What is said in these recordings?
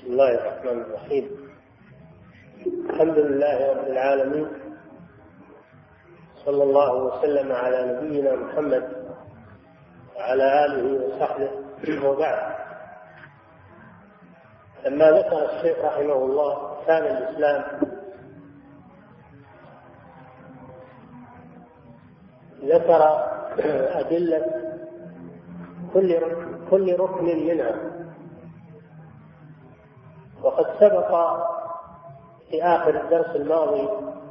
بسم الله الرحمن الرحيم. الحمد لله رب العالمين، صلى الله وسلم على نبينا محمد وعلى آله وصحبه، وبعد. لما ذكر الشيخ رحمه الله كان الإسلام ذكر أدلة كل ركن منها، وقد سبق في آخر الدرس الماضي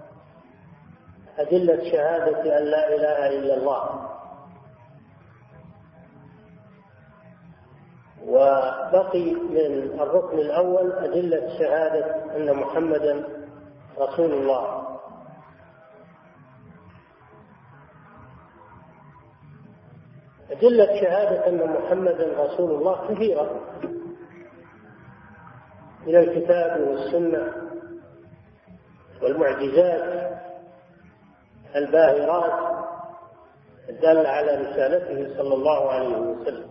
أدلة شهادة أن لا إله إلا الله، وبقي من الركن الأول أدلة شهادة أن محمدا رسول الله. أدلة شهادة أن محمدا رسول الله كثيرة من الكتاب والسنة والمعجزات الباهرات الدالة على رسالته صلى الله عليه وسلم.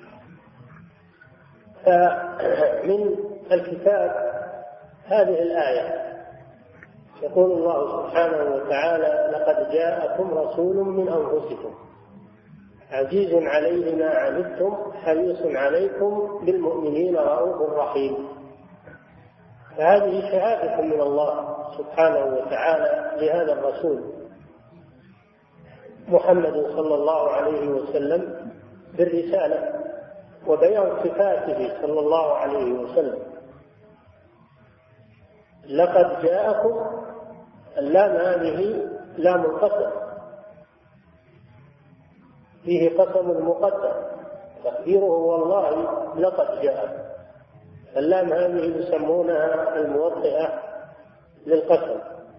فمن الكتاب هذه الآية يقول الله سبحانه وتعالى: لقد جاءكم رسول من أنفسكم عزيز عليه ما عنتم حريص عليكم بالمؤمنين رؤوف رحيم. فهذه شهادة من الله سبحانه وتعالى لهذا الرسول محمد صلى الله عليه وسلم بالرسالة وبيان صفاته صلى الله عليه وسلم. لقد جاءكم، اللام هذه لام القسم، فيه قسم مقدر تقديره والله لقد جاءكم. اللام هذه يسمونها الموطئة للقسم،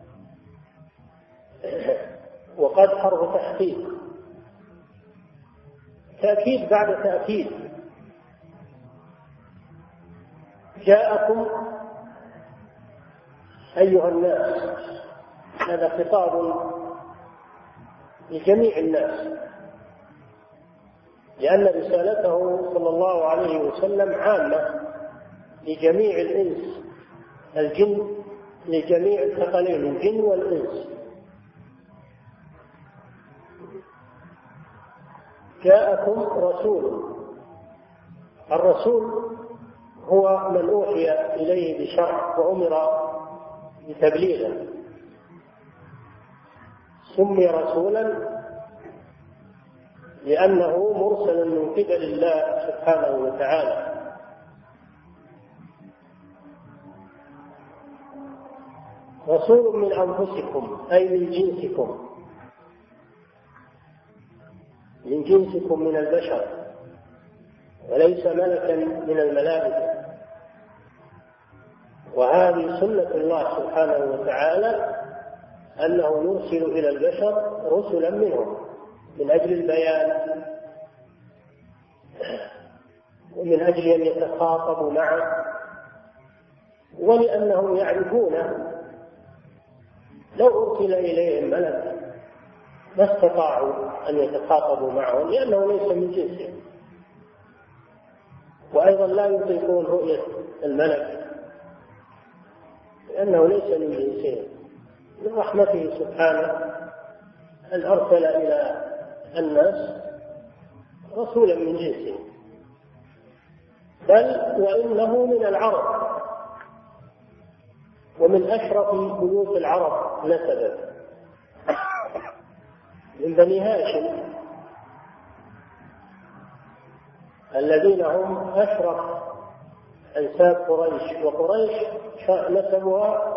وقد حرف تحقيق، تأكيد بعد تأكيد. جاءكم أيها الناس، هذا خطاب لجميع الناس، لأن رسالته صلى الله عليه وسلم عامة لجميع الإنس الجن، لجميع الثقلين الجن والإنس. جاءكم رسول، الرسول هو من أوحي إليه بشرع وأمر بتبليغه، سمي رسولا لأنه مرسل من قبل الله سبحانه وتعالى. رسول من أنفسكم أي من جنسكم، من جنسكم من البشر، وليس ملكا من الملائكة. وهذه سنة الله سبحانه وتعالى أنه يرسل إلى البشر رسلا منهم من أجل البيان ومن أجل أن يتخاطبوا معه، ولأنهم يعرفون لو أرسل إليهم ملك ما استطاعوا أن يتخاطبوا معه، لأنه ليس من جنسهم، وأيضا لا يطيقون رؤية الملك لأنه ليس من جنسهم. من رحمته سبحانه أن أرسل إلى الناس رسولا من جنسهم، بل وإنه من العرب، ومن أشرف بيوت العرب نسبا، من بني هاشم الذين هم أشرف أنساب قريش، وقريش نسبها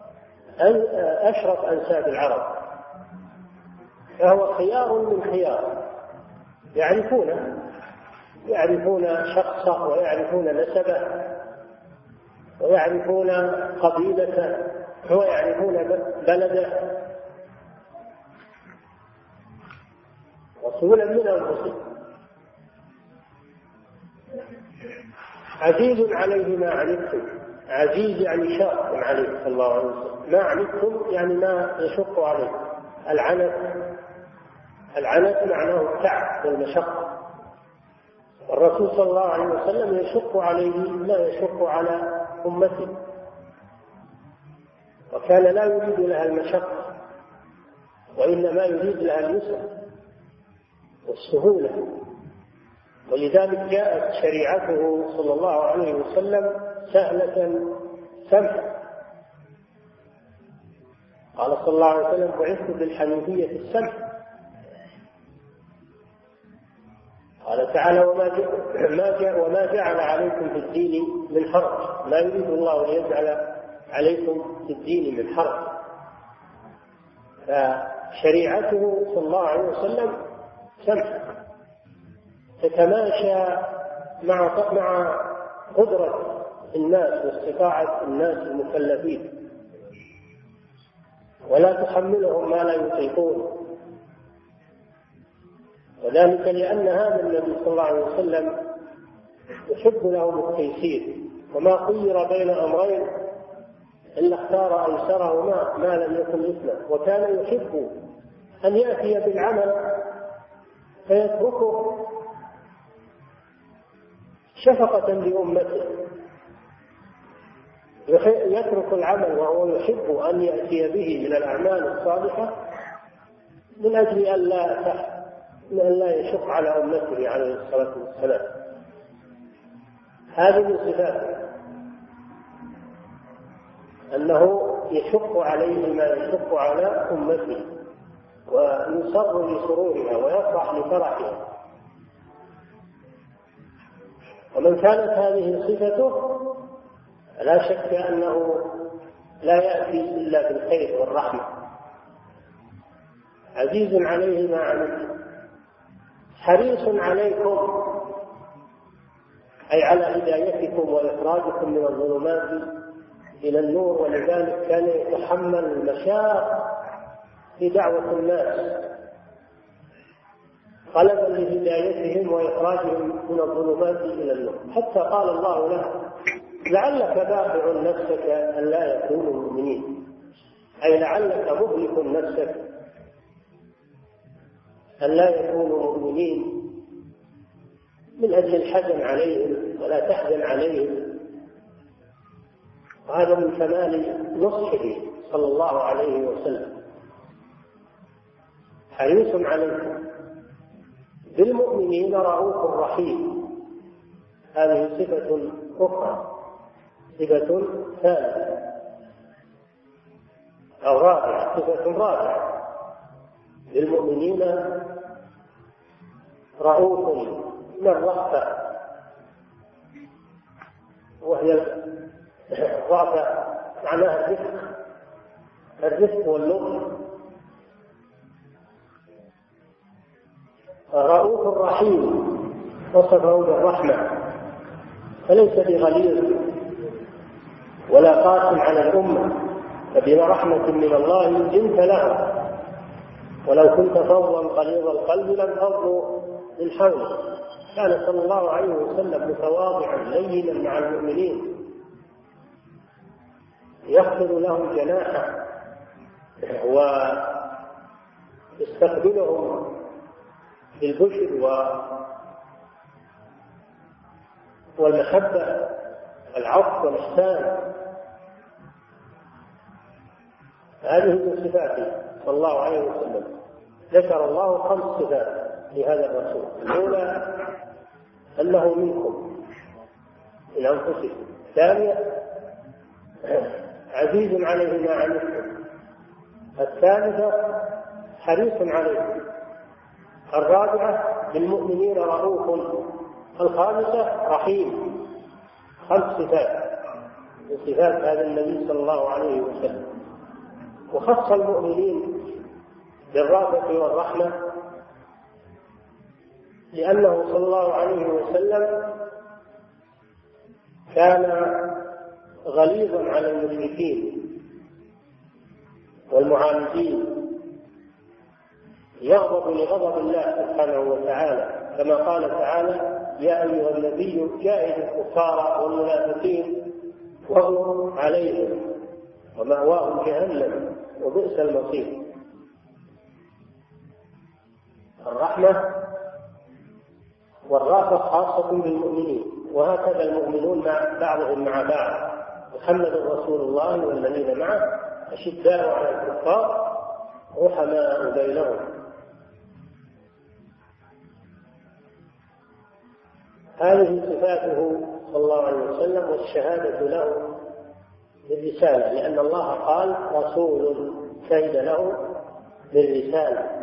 أشرف أنساب العرب، فهو خيار من خيار، يعرفون شخصه ويعرفون نسبه ويعرفون قبيلته ويعرفون بلده. رسولا من أنفسهم عزيز عليه ما عنتم، عزيز يعني شاق عليه صلى الله عليه وسلم، ما عنتم يعني ما يشق عليه. العنت معناه التعب والمشقة، والرسول صلى الله عليه وسلم يشق عليه ما يشق على أمته، وكان لا يريد لها المشقة وإنما يريد لها اليسر والسهولة. ولذلك جاءت شريعته صلى الله عليه وسلم سهلة سمحة. قال صلى الله عليه وسلم: بعثت بالحنيفية السمحة. قال تعالى: وما جعل عليكم في الدين من حرج. ما يريد الله ليجعل عليكم في الدين من حرج. فشريعته صلى الله عليه وسلم سمحة تتماشى مع قدرة الناس واستطاعة الناس المكلفين، ولا تحملهم ما لا يطيقون. وذلك لأن هذا النبي صلى الله عليه وسلم يحب لهم التيسير، وما خير بين أمرين إلا اختار أيسرهما ما لم يكن إثما. وكان يحب أن يأتي بالعمل فيتركه شفقة بأمته، يترك العمل وهو يحب أن يأتي به من الأعمال الصالحة من أجل أن لا يشق على أمته عليه الصلاة والسلام. هذه من صفاته، أنه يشق عليه ما يشق على أمته، ويصر لسرورها ويفرح لفرحها. ومن كانت هذه صفته لا شك أنه لا يأتي إلا بالخير والرحمة. عزيز عليه ما عنتم حريص عليكم، أي على هدايتكم وإخراجكم من الظلمات إلى النور. ولذلك كان يتحمل المشاق في دعوة الناس طلبا لهدايتهم وإخراجهم من الظلمات إلى النور، حتى قال الله له: لعلك باخع نفسك أن لا يكونوا مؤمنين، أي لعلك مهلك نفسك أن لا يكونوا مؤمنين، من أجل الحزن عليهم ولا تحزن عليهم. وهذا من كمال نصحه صلى الله عليه وسلم. حريص عليكم بالمؤمنين رؤوف رحيم. هذه صفة أخرى، صفة ثالثة أو رابعة، صفة رابعة. بالمؤمنين رؤوف من الرأفة، وهي الرأفة معناها الرفق واللطف. رؤوف رحيم وصفه بالرحمة، فليس بغليظ ولا قاسٍ على الأمة، فبما رحمة من الله لنت له، ولو كنت فظا غليظ القلب لانفضوا من حولك. كان صلى الله عليه وسلم متواضعا لينا مع المؤمنين، يخفض لهم جناحه ويستقبلهم بالبشر والمحبة والعطف والإحسان. هذه من صفاته صلى الله عليه وسلم. ذكر الله 5 صفات لهذا الرسول: الأولى أنه منكم من أنفسكم، الثانية عزيز عليه ما عنتم، الثالثة حريص عليكم، الرابعة بالمؤمنين رؤوف، الخامسة رحيم. 5 صفات من صفات هذا النبي صلى الله عليه وسلم. وخص المؤمنين بالرأفة والرحمة لأنه صلى الله عليه وسلم كان غليظا على المشركين والمعاندين، يغضب لغضب الله سبحانه وتعالى، كما قال تعالى: يا أيها النبي جاهد الكفار والمنافقين واغلظ عليهم ومأواهم جهنم وبئس المصير. الرحمة والرأفة خاصة بالمؤمنين، وهكذا المؤمنون مع بعضهم مع بعض. محمد رسول الله والذين معه أشداء على الكفار رحماء بينهم. هذه صفاته صلى الله عليه وسلم، والشهادة له بالرسالة، لأن الله قال رسول شهد له بالرسالة.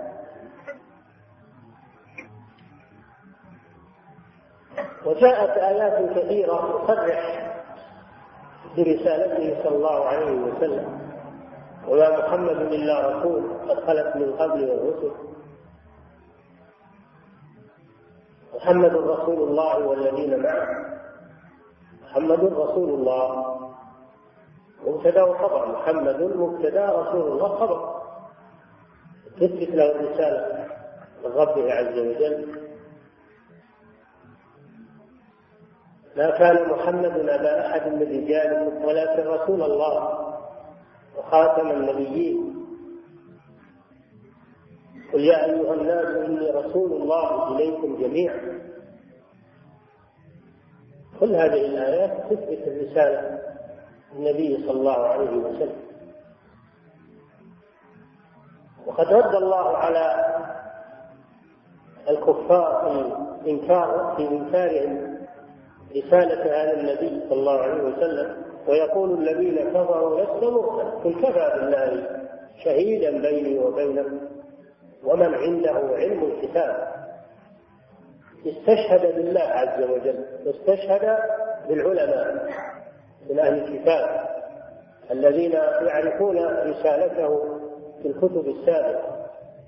وجاءت آيات كثيرة تصرح برسالته صلى الله عليه وسلم: وما محمد إلا رسول قد خلت من قبله الرسل، محمد رسول الله والذين معه. محمد رسول الله مبتدا وخبر، محمد مبتدا رسول الله خبر، تثبت له الرسالة من ربه عز وجل. ما كان محمد أبا أحد من رجالكم ولكن رسول الله وخاتم النبيين. قل يا أيها الناس إني رسول الله إليكم جميعا. كل هذه الآيات تثبت الرسالة النبي صلى الله عليه وسلم. وقد رد الله على الكفار في إنكارهم رسالة هذا النبي صلى الله عليه وسلم، ويقول الذين كفروا لست مرسلا، قل كفى بالله شهيدا بيني وبينكم ومن عنده علم الكتاب. استشهد بالله عز وجل، واستشهد بالعلماء من أهل الكتاب الذين يعرفون رسالته في الكتب السابقة.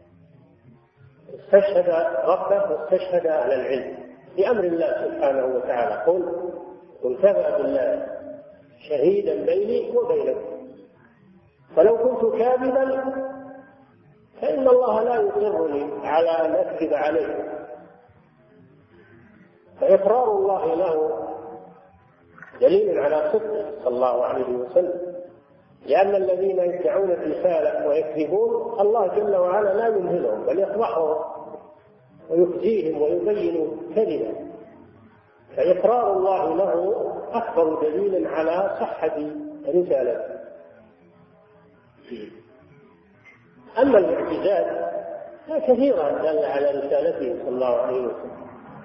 استشهد ربه واستشهد أهل العلم بأمر الله سبحانه وتعالى. قل كفى بالله شهيدا بيني وبينكم. فلو كنت كاذبا فإن الله لا يقرني على أن أكذب عليه. فإقرار الله له دليل على صدقه صلى الله عليه وسلم، لأن الذين يدعون الرسالة ويكذبون الله جل وعلا لا يمهلهم بل يفضحهم ويخزيهم ويبين كذبا. فإقرار الله له أكبر دليل على صحة رسالته. أما المعجزات فكثيرة دل على رسالته صلى الله عليه وسلم،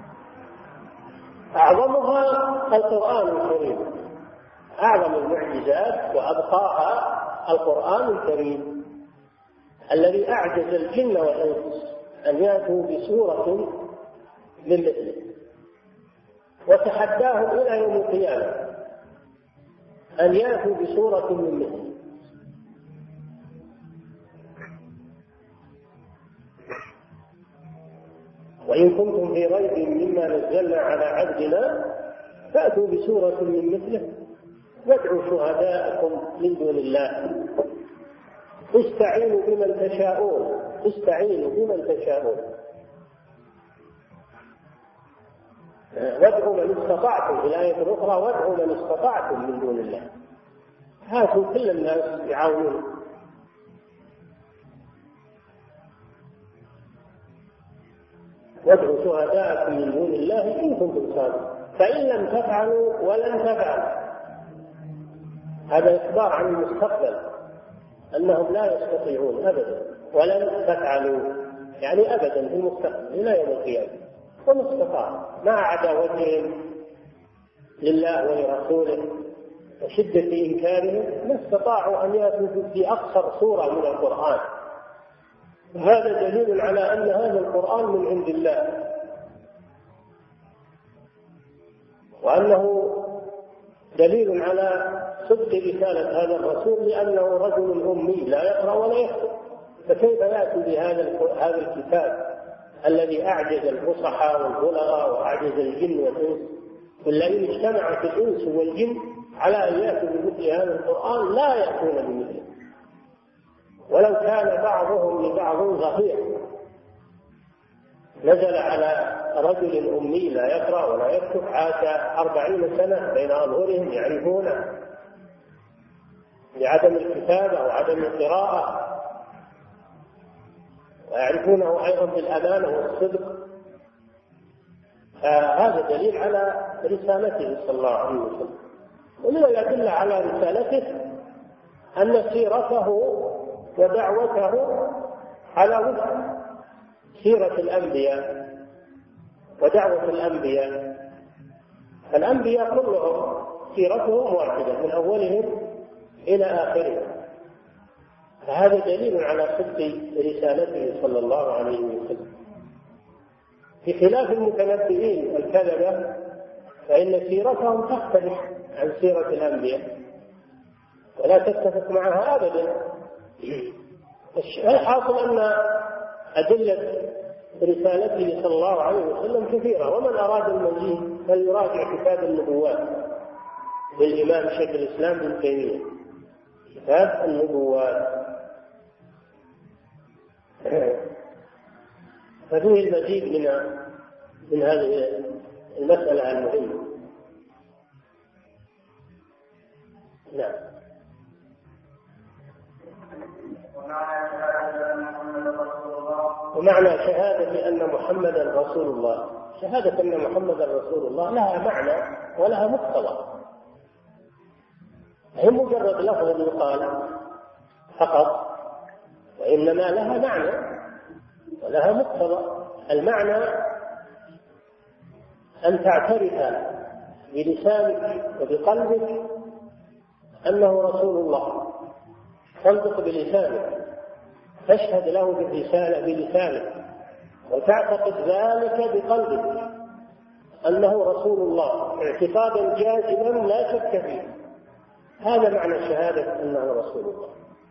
أعظمها القرآن الكريم، أعظم المعجزات وأبقاها القرآن الكريم الذي أعجز الجن والإنس أن يأتوا بسورة من مثله، وتحداهم إلى يوم القيامة أن يأتوا بسورة من مثله. وإن كنتم في ريب مما نزلنا على عبدنا فأتوا بسورة من مثله وادعوا شهداءكم من دون الله استعينوا بمن تشاءون وادعوا من استطعتم. في الآية الأخرى وادعوا من استطعتم من دون الله. هاتوا كل الناس يعاونون. وادعوا شهداءكم من دون الله إن كنتم صادقين فإن لم تفعلوا ولن تفعلوا. هذا إخبار عن المستقبل أنهم لا يستطيعون أبدا، ولن تفعلوا يعني أبدا في المستقبل إلى يوم القيامة. وما استطاعوا مع عداوتهم لله ولرسوله وشدة إنكارهم ما استطاعوا أن يأتوا بأقصر سورة من القرآن. وهذا دليل على أن هذا القرآن من عند الله، وأنه دليل على صدق رسالة هذا الرسول، لأنه رجل أمي لا يقرأ ولا يكتب، فكيف يأتي بهذا الكتاب الذي أعجز الفصحاء والبلغاء وأعجز الجن والإنس؟ ولئن اجتمعت الإنس والجن على أن يأتوا بمثل هذا القرآن لا يأتون بمثله، ولو كان بعضهم لبعض ظهير. نزل على رجل أمي لا يقرأ ولا يكتب، عاش 40 سنة بين أظهرهم يعرفونه لعدم الكتابة وعدم القراءة، ويعرفونه أيضا بالأمانة والصدق. هذا دليل على رسالته صلى الله عليه وسلم. ومن الأدلة على رسالته أن سيرته ودعوته على وفق سيرة الأنبياء ودعوة الأنبياء. الأنبياء كلهم سيرتهم واحدة من أولهم إلى آخرهم، فهذا دليل على صدق رسالته صلى الله عليه وسلم. بخلاف المتنبئين الكذبة فإن سيرتهم تختلف عن سيرة الأنبياء ولا تتفق معها أبدا. الحاصل أن أدلة رسالته صلى الله عليه وسلم كثيرة، ومن أراد المزيد فليراجع كتاب النبوات للإمام شيخ الإسلام ابن تيمية، كتاب النبوات، ففيه المزيد من هذه المسألة المهمة. نعم. ومعنى شهادة أن محمدا رسول الله، شهادة أن محمدا رسول الله لها معنى ولها مقتضى، هي مجرد لفظ يقال فقط، وإنما لها معنى ولها مقتضى. المعنى أن تعترف بلسانك وبقلبك أنه رسول الله، تنطق بلسانك، تشهد له بلسانك، وتعتقد ذلك بقلبك أنه رسول الله اعتقادا جازما لا شك فيه. هذا معنى شهادة أنه رسول الله،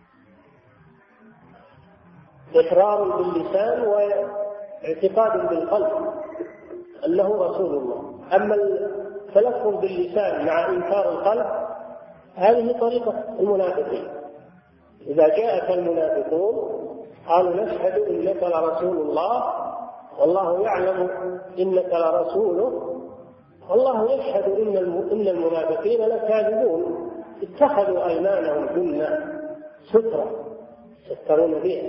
إقرار باللسان واعتقاد بالقلب أنه رسول الله. أما التلفظ باللسان مع إنكار القلب هذه طريقة المنافقين. إذا جاءك المنافقون قالوا نشهد إنك لرسول الله والله يعلم إنك لرسوله والله يشهد إن المنافقين لكاذبون اتخذوا أيمانهم جنة سترة يسترون بها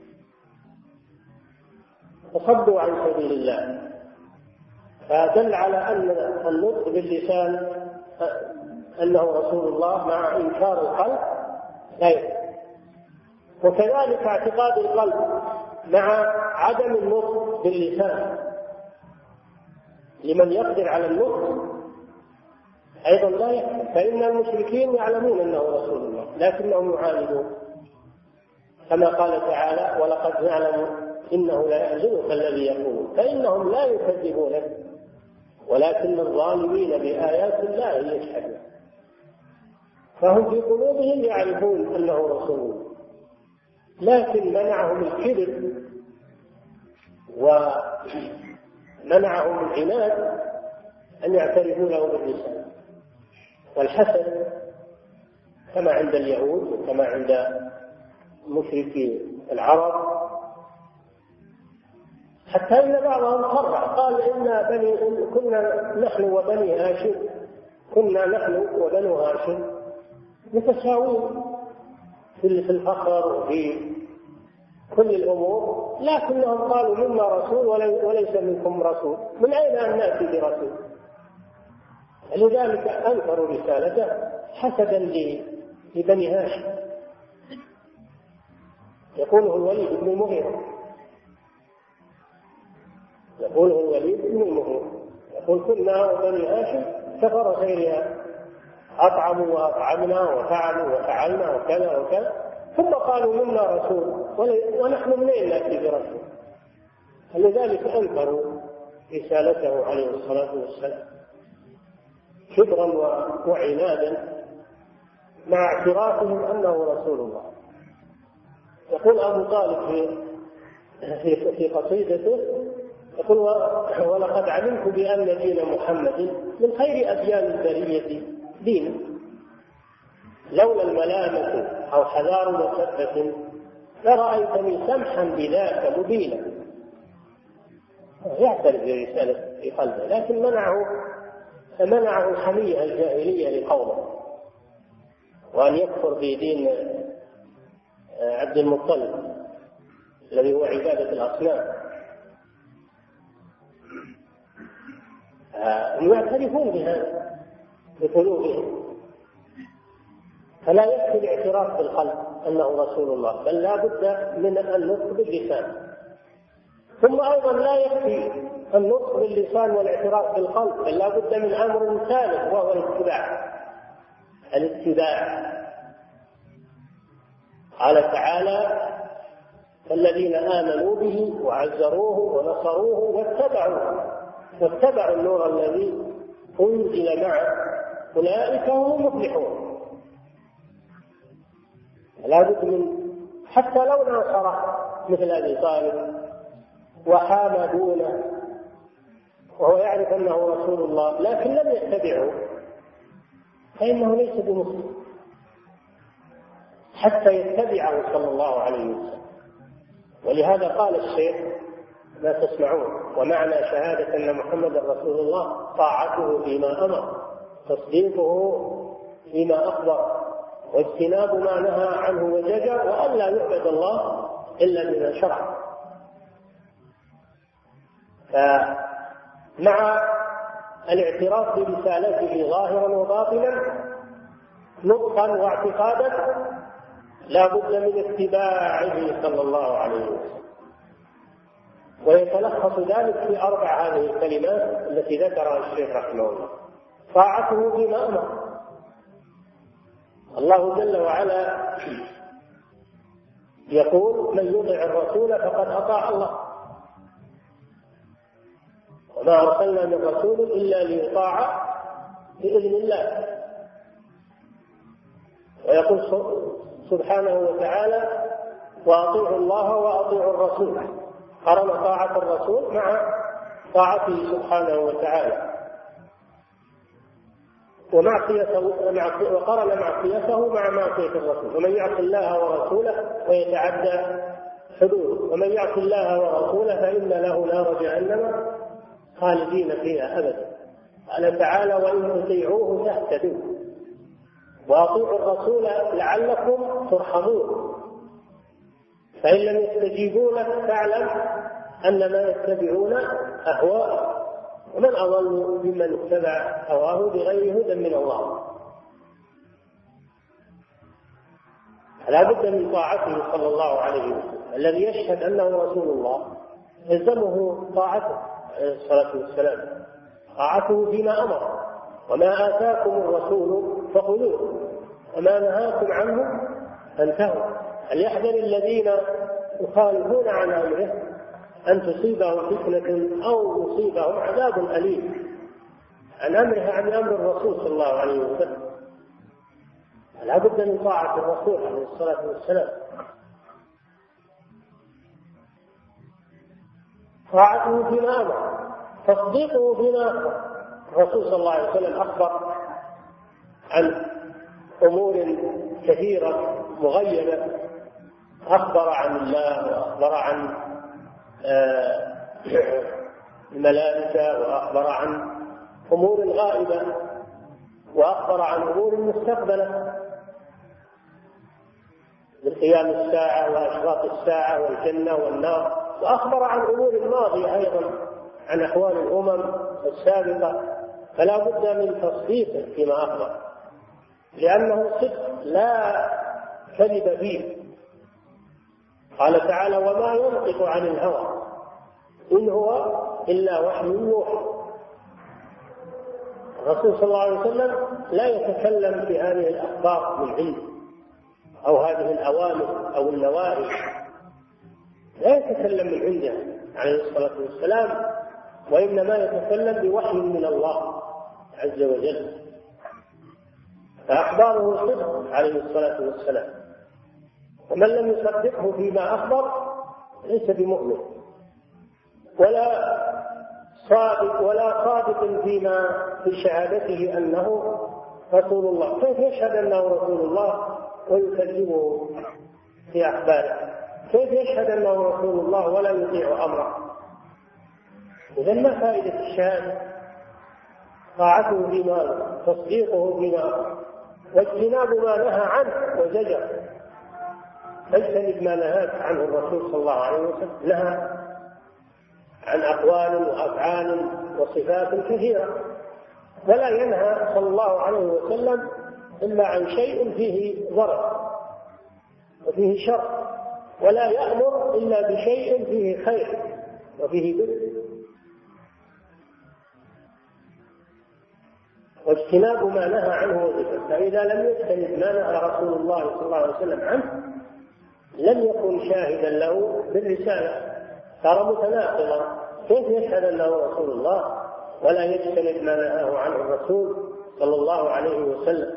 وصدوا عن سبيل الله. فدل على أن النطق باللسان أنه رسول الله مع إنكار القلب لا يكفي، وكذلك اعتقاد القلب مع عدم النطق باللسان لمن يقدر على النطق أيضا لا يكفي، فإن المشركين يعلمون أنه رسول الله لكنهم يعاندون، كما قال تعالى ولقد نعلم إنه لا يحزنك الذي يقول، فإنهم لا يكذبونك ولكن الظالمين بآيات الله يجحدون. فهم في قلوبهم يعرفون أنه رسول الله، لكن منعهم الكبر ومنعهم العناد أن يعترفوا له باللسان والحسد كما عند اليهود وكما عند مشركي العرب، حتى إن بعضهم قرع قال كنا نحن وبني هاشم كنا نحن وبنو هاشم متساوين في الفقر وفي كل الأمور، لكنهم قالوا منا رسول وليس منكم رسول، من أين أن نأتي برسول؟ لذلك أنكروا رسالته حسدا لبني هاشم. يقوله الوليد بن المغيرة يقول كنا وبني هاشم كفر غيرها، أطعموا وأطعمنا وفعلوا وفعلنا وكذا وكذا، ثم قالوا منا رسول ونحن منين نأتي برسول؟ لذلك أنكروا رسالته عليه الصلاة والسلام كبرا وعنادا مع اعترافهم أنه رسول الله. يقول أبو طالب في قصيدته يقول ولقد علمت بأن دين محمد من خير أديان البرية دينا لولا الملامة أو حذار مسبة لرأيتني سمحا بذاك مبينا. يعترف برسالة في قلبه، لكن منعه الحمية الجاهلية لقومه وأن يكفر بدين عبد المطلب الذي هو عبادة الأصنام. يعترفون بهذا بقلوبهم. فلا يكفي الاعتراف بالقلب أنه رسول الله، بل لا بد من النطق باللسان. ثم أيضا لا يكفي النطق باللسان والاعتراف بالقلب، بل لا بد من أمر ثالث وهو الاتباع. قال تعالى: الذين آمنوا به وعزروه ونصروه واتبعوا النور الذي أنزل معه أولئك هم المفلحون. لا بد من، حتى لو ناصره مثل أبي طالب وحام دونه وهو يعرف أنه رسول الله لكن لم يتبعه، فإنه ليس بمسلم حتى يتبعه صلى الله عليه وسلم. ولهذا قال الشيخ: ما تسمعون ومعنى شهادة أن محمد رسول الله طاعته فيما أمر، تصديقه فيما أخبر، واجتناب ما نهى عنه وزجر، وأن لا يعبد الله إلا بما شرع. فمع الاعتراف برسالته ظاهرا وباطنا نطقا واعتقادا لا بد من اتباعه صلى الله عليه وسلم. ويتلخص ذلك في 4 هذه الكلمات التي ذكرها الشيخ رحمه الله: طاعته فيما أمر. الله جل وعلا يقول: من يطع الرسول فقد أطاع الله، وما أرسلنا من رسول إلا ليطاع بإذن الله. ويقول سبحانه وتعالى: وأطيعوا الله وأطيعوا الرسول. قرن طاعة الرسول مع طاعته سبحانه وتعالى، وقرن معصيته مع معصية الرسول. ومن يعص الله ورسوله ويتعدى حدوده، ومن يعص الله ورسوله فإن له نار جهنم خالدين فيها أبدا. قال تعالى: وإن تطيعوه تهتدوا، وأطيعوا الرسول لعلكم ترحمون. فإن لم يستجيبوا لك فاعلم أنما يتبعون أهواءهم، ومن أضل ممن اتبع هواه بغير هدى من الله. لا بد من طاعته صلى الله عليه وسلم. الذي يشهد أنه رسول الله يلزمه طاعته عليه الصلاة والسلام، طاعته فيما أمر. وما آتاكم الرسول فخذوه وما نهاكم عنه فانتهوا. فليحذر الذين يخالفون عن أمره أن تصيبهم فتنة أو يصيبهم عذاب أليم. عن أمره عن أمر الرسول صلى الله عليه وسلم. لا بد من طاعة الرسول عليه الصلاة والسلام. طاعته فيما أمر، تصديقه فيما أخبر. الرسول صلى الله عليه وسلم أخبر عن أمور كثيرة مغيبة، أخبر عن الله، وأخبر عن الملائكة، وأخبر عن أمور غائبة، وأخبر عن أمور مستقبلة من قيام الساعة وأشراط الساعة والجنة والنار، وأخبر عن أمور ماضية أيضا، عن أحوال الأمم السابقة. فلا بد من تصديقه فيما أخبر، لأنه صدق لا كذب فيه. قال تعالى: وما ينطق عن الهوى إن هو إلا وحي يوحى. الرسول صلى الله عليه وسلم لا يتكلم في هذه الأخبار من عنده أو هذه الأوامر أو النواهي، لا يتكلم من عنده عليه الصلاة والسلام، وإنما يتكلم بوحي من الله عز وجل. فأخباره صدق عليه الصلاة والسلام، ومن لم يصدقه فيما أخبر ليس بمؤمن ولا صادق فيما في شهادته أنه رسول الله. كيف يشهد أنه رسول الله ويكذبه في أخباره؟ كيف يشهد أنه رسول الله ولا يطيع أمره؟ إذن ما فائدة الشهادة؟ طاعته فيما، تصديقه فيما، واجتناب ما نهى عنه وزجر. اجتنب ما نهاك عنه الرسول صلى الله عليه وسلم، نهى عن أقوال وأفعال وصفات كثيرة، ولا ينهى صلى الله عليه وسلم إلا عن شيء فيه ضرر وفيه شر، ولا يأمر إلا بشيء فيه خير وفيه بر، واجتناب ما نهى عنه وذكر. فإذا لم يجتنب ما نهى رسول الله صلى الله عليه وسلم عنه لم يكن شاهدا له بالرسالة، صار متناقضا. كيف يشهد له رسول الله ولا يجتنب ما نهاه عنه الرسول صلى الله عليه وسلم؟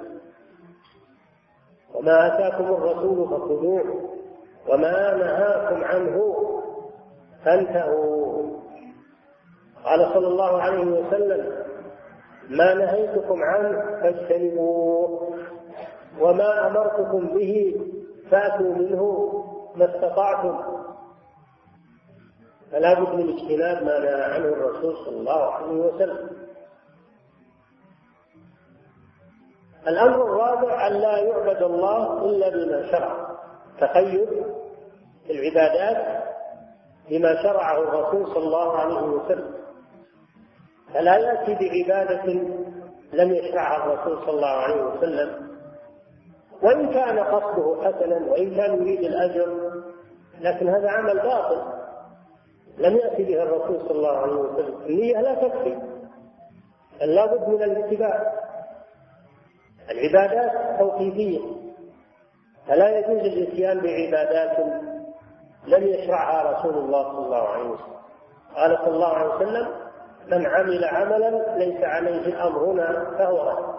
وما آتاكم الرسول فخذوه وما نهاكم عنه فانتهوا. قال صلى الله عليه وسلم: ما نهيتكم عنه فاجتنبوه وما أمرتكم به فأتوا منه ما استطعتم. فلا بد من اجتناب ما نهى عنه الرسول صلى الله عليه وسلم. الأمر الرابع: أن لا يعبد الله إلا بما شرع، تقيد العبادات بما شرعه الرسول صلى الله عليه وسلم، فلا يأتي بعبادة لم يشرعها الرسول صلى الله عليه وسلم، وإن كان قصده حسنا وإن كان يريد الأجر، لكن هذا عمل باطل لم يأتي به الرسول صلى الله عليه وسلم. النية لا تكفي، لا بد من الاتباع. العبادات توقيفية، فلا يجوز الاتيان بعبادات لم يشرعها رسول الله صلى الله عليه وسلم. قال صلى الله عليه وسلم: من عمل عملا ليس عليه أمرنا فهو رد.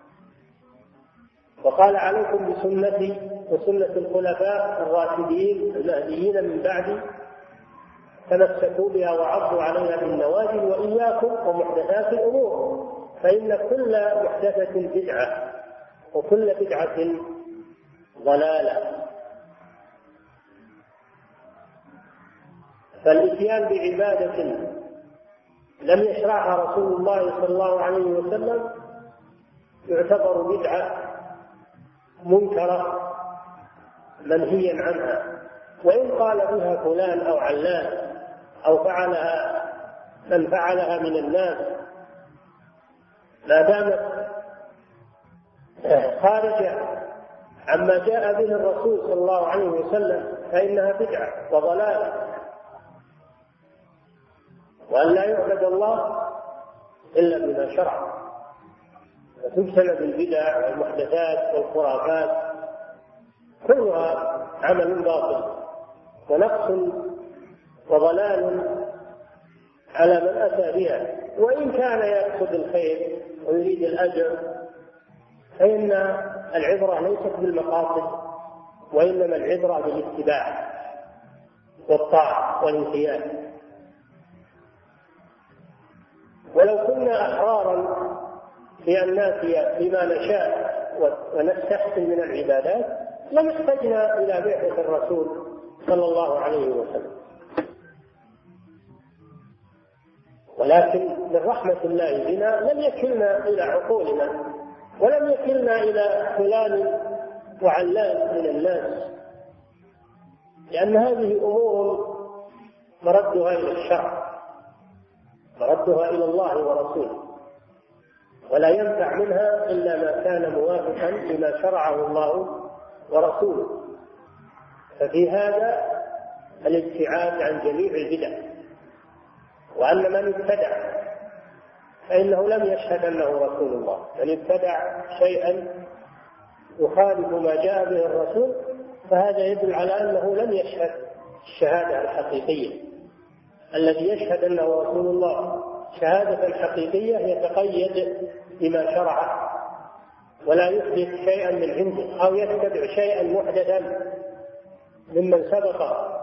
وقال: عليكم بسنتي وسنة الخلفاء الراشدين المهديين من بعدي، تمسكوا بها وعضوا عليها بالنواجذ، وإياكم ومحدثات الأمور، فإن كل محدثة بدعة وكل بدعة ضلالة. فالإتيان بعبادة لم يشرعها رسول الله صلى الله عليه وسلم يعتبر بدعة منكرة منهيا عنها، وإن قال بها فلان أو علان أو فعلها من فعلها من الناس، ما دامت خارجة عما جاء به الرسول صلى الله عليه وسلم فإنها بدعة وضلالة. وأن لا يعبد الله إلا بما شرع، وتجتنب البدع والمحدثات والخرافات، كلها عمل باطل ونقص وضلال على من أتى بها. وإن كان يقصد الخير ويريد الأجر فإن العبرة ليست بالمقاصد، وإنما العبرة بالاتباع والطاعة والانقياد. ولو كنا أحرارا بأن نأتي بما نشاء ونستحسن من العبادات لم احتجنا إلى بعثة الرسول صلى الله عليه وسلم. ولكن من رحمة الله بنا لم يكلنا إلى عقولنا، ولم يكلنا إلى فلان وعلان من الناس، لأن هذه أمور مردها إلى الشرع، مردها إلى الله ورسوله، ولا ينفع منها إلا ما كان موافقا لما شرعه الله ورسوله. ففي هذا الابتعاد عن جميع البدع، وأن من ابتدع فإنه لم يشهد أنه رسول الله، من ابتدع شيئا يخالف ما جاء به الرسول فهذا يدل على أنه لم يشهد الشهادة الحقيقية. الذي يشهد أنه رسول الله شهادة حقيقية يتقيد بما شرعه، ولا يحدث شيئا من عنده أو يتبع شيئا محدثا ممن سبقه.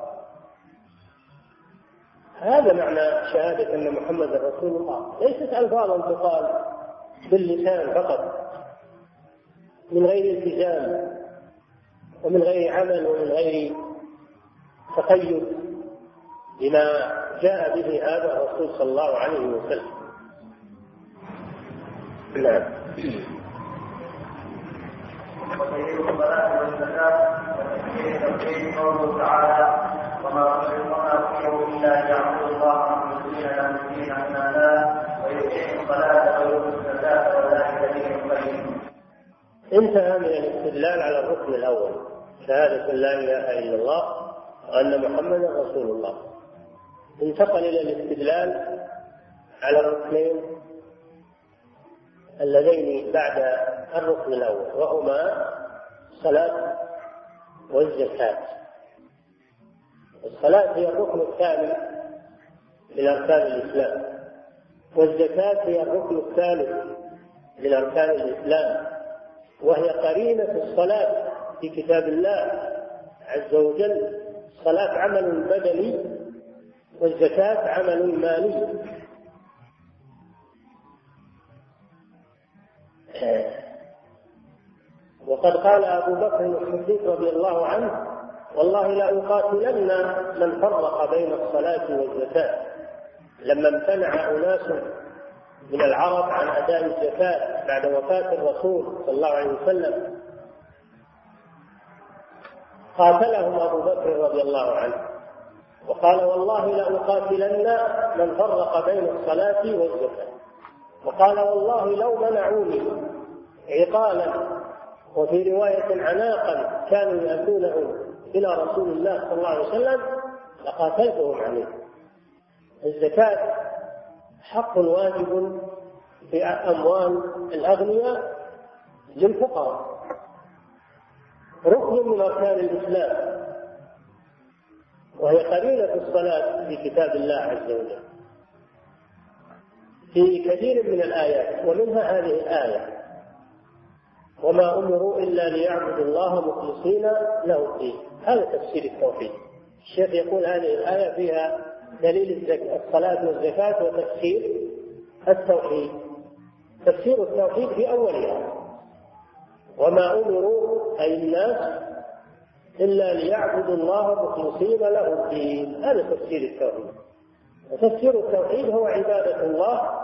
هذا معنى شهادة أن محمد رسول الله، ليست ألفاظا تقال باللسان فقط من غير التزام ومن غير عمل ومن غير تقيد بما جاء به هذا الرسول صلى الله عليه وسلم. نعم. وتحريم الصلاة والزكاة وتحريم توحيد قوله تعالى: وما أمروا إلا ليعبدوا الله انتهى من الاستدلال على الركن الأول شهادة لا إله إلا الله وأن محمدا رسول الله. انتقل إلى الاستدلال على الركنين اللذين بعد الركن الأول وهما الصلاة والزكاة. الصلاة هي الركن الثاني من أركان الإسلام، والزكاة هي الركن الثالث من أركان الإسلام، وهي قرينة الصلاة في كتاب الله عز وجل. الصلاة عمل بدني والزكاة عمل مالي. وقد قال أبو بكر الصديق رضي الله عنه: والله لا أقاتلن من فرق بين الصلاة والزكاة. لما امتنع أناس من العرب عن أداء الزكاة بعد وفاة الرسول صلى الله عليه وسلم قاتلهم أبو بكر رضي الله عنه وقال: والله لا أقاتلن من فرق بين الصلاة والزكاة. وقال: والله لو منعوني عقالا وفي رواية عناقا كانوا يأتونه إلى رسول الله صلى الله عليه وسلم لقاتلتهم عليه. الزكاة حق واجب في أموال الأغنياء للفقراء، ركن من أركان الإسلام، وهي قرينة الصلاة في كتاب الله عز وجل في كثير من الآيات، ومنها هذه الآية: وما أمروا إلا ليعبدوا الله مخلصين له الدين. هذا تفسير التوحيد. الشيخ يقول هذه الآية فيها دليل الصلاة والزكاة وتفسير التوحيد. تفسير التوحيد في أولها: وما أمروا أي الناس إلا ليعبدوا الله مخلصين له الدين. هذا تفسير التوحيد. وتفسير التوحيد هو عبادة الله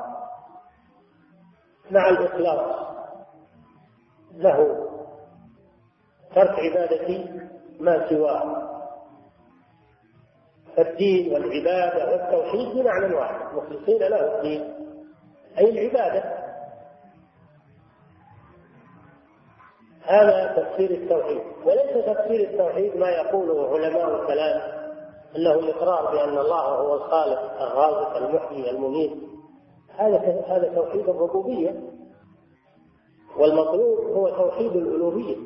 مع الإخلاص له، ترك عبادة ما سواه. فالدين والعبادة والتوحيد بمعنى واحد، مخلصين له الدين أي العبادة. هذا تفسير التوحيد. وليس تفسير التوحيد ما يقوله علماء الكلام أنه الإقرار بأن الله هو الخالق الرازق المحيي المميت. هذا توحيد الربوبية، والمطلوب هو توحيد الألوهية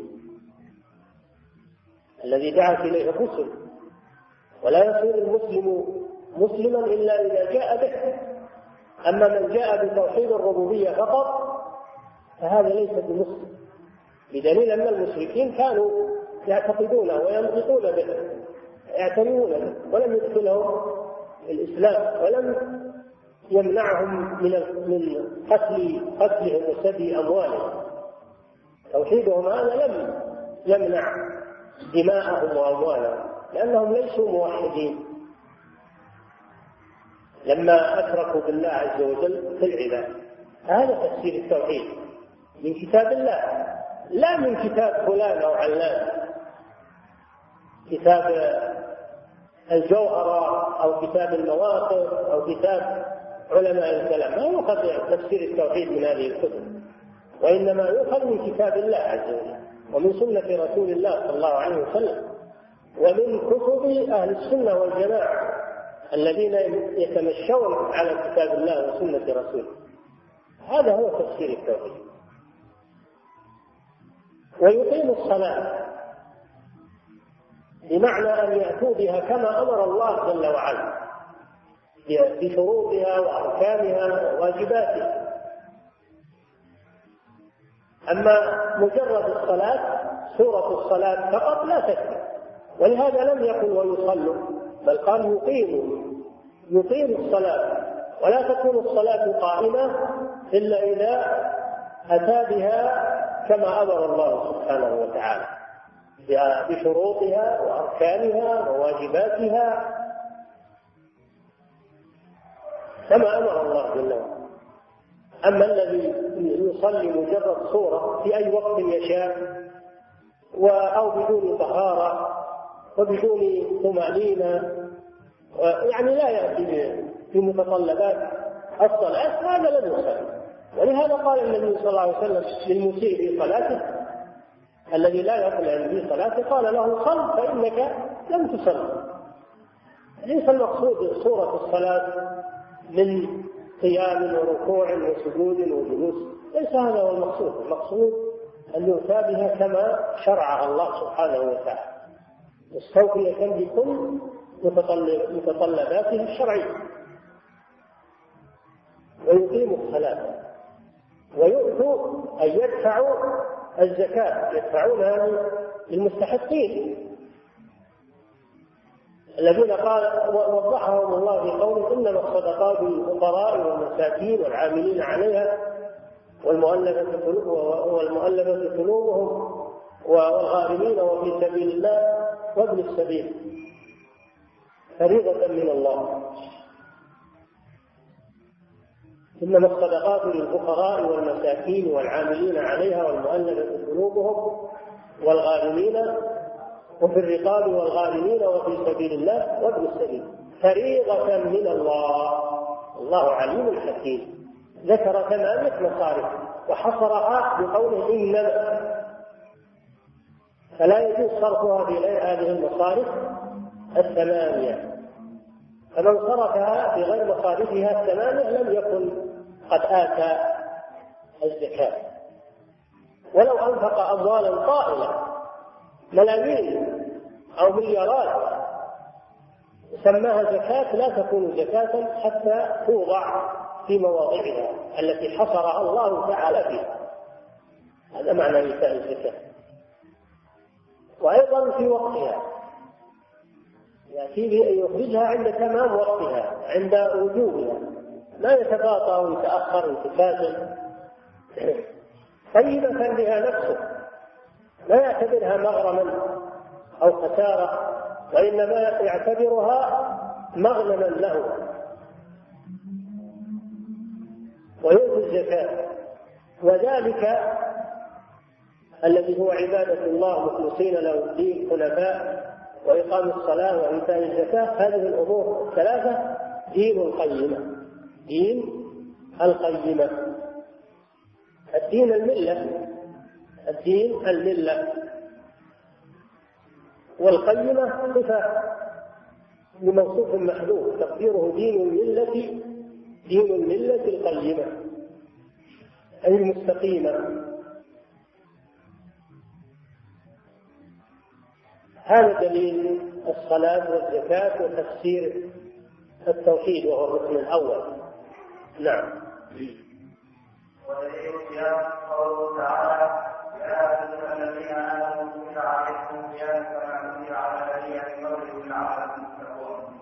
الذي دعت إليه الرسل. ولا يصير المسلم مسلما إلا إذا جاء به. أما من جاء بتوحيد الربوبية فقط فهذا ليس بمسلم، بدليل أن المشركين كانوا يعتقدونه وينطقون به، يعتنون به، ولم يدخلهم الإسلام، ولم يمنعهم من قتلهم وسبي أموالهم. توحيدهم هذا لم يمنع دماءهم وأموالهم، لأنهم ليسوا موحدين لما أشركوا بالله عز وجل في العبادة. هذا تفسير التوحيد من كتاب الله، لا من كتاب فلان أو علان، كتاب الجوهرة أو كتاب المواقف أو كتاب علماء الكلام. لا يؤخذ تفسير التوحيد من هذه الكتب، وإنما يؤخذ من كتاب الله عز وجل ومن سنة رسول الله صلى الله عليه وسلم، ومن كتب أهل السنة والجماعة الذين يتمشون على كتاب الله وسنة رسوله. هذا هو تفسير التوحيد. ويقيم الصلاة بمعنى أن يأتوا بها كما أمر الله جل وعلا بشروطها وأركانها وواجباتها. أما مجرد الصلاة سورة الصلاة فقط لا تكفي، ولهذا لم يقل ويصلوا، بل قال يقيم الصلاة. ولا تكون الصلاة قائمة إلا إذا أتى بها كما أمر الله سبحانه وتعالى بشروطها وأركانها وواجباتها كما أمر الله جل وعلا. أما الذي يصلي مجرد صورة في أي وقت يشاء أو بدون طهارة وبدون طمأنينة، يعني لا يأتي بمتطلبات الصلاة، هذا لم يصلي ولهذا قال النبي صلى الله عليه وسلم للمسيء في صلاته الذي لا يطمئن في صلاته قال له صل فإنك لم تصل. ليس المقصود صورة الصلاة من قيام وركوع وسجود وجلوس، ليس هذا هو المقصود. المقصود أن يؤتى بها كما شرعها الله سبحانه وتعالى مستوفية بكل متطلباتها الشرعية، ويقيم الصلاة ويؤتوا أن يدفعوا الزكاة، يدفعونها للمستحقين الذين قال وضحهم الله في قوله إنما الصدقات للفقراء والمساكين والعاملين عليها والمؤلفة قلوبهم والغارمين وفي سبيل الله وابن السبيل فريضة من الله. إنما الصدقات للفقراء والمساكين والعاملين عليها والمؤلفة قلوبهم والغارمين وفي الرقاب والغارمين وفي سبيل الله وابن السبيل فريضة من الله، الله عليم حكيم. ذكر 8 مصارف وحصرها بقوله إنما، فلا يجوز صرفها في غير هذه المصارف 8. فمن صرفها في غير مصارفها 8 لم يكن قد آتى الزكاة. ولو أنفق أموالا طائلة ملايين أو مليارات سماها زكاة لا تكون زكاة حتى توضع في مواضعها التي حصرها الله تعالى فيها. هذا معنى إيتاء الزكاة. وأيضا في وقتها، يأتي بأن يخرجها عند تمام وقتها عند وجوبها، لا يتباطأ ويتأخر ويتكاسل، طيبة بها نفسه، لا يعتبرها مغرما أو خسارة، وإنما يعتبرها مغنما له ويؤتي الزكاة. وذلك الذي هو عبادة الله مخلصين له الدين حنفاء وإقام الصلاة وإيتاء الزكاة، هذه الأمور 3 دين القيمة. دين القيمة، الدين الملة، الدين الملة، والقيمة صفة لموصوف محذوف تقديره دين الملة، دين الملة القيمة أي المستقيمة. هذا دليل الصلاة والزكاة وتفسير التوحيد وهو الركن الأول. نعم. ودليل الصيام قوله تعالى يا أيها الذين آمنوا كتب عليكم الصيام كما كتب على الذين من قبلكم لعلكم تتقون.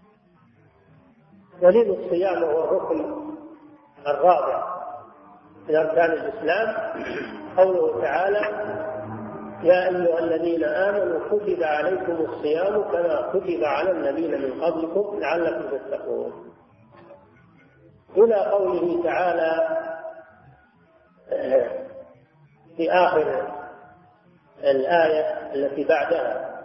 دليل الصيام هو الركن الرابع من أركان الإسلام قوله تعالى يا أيها الذين آمنوا كتب عليكم الصيام كما كتب على الذين من قبلكم لعلكم تتقون، إلى قوله تعالى في آخر الآية التي بعدها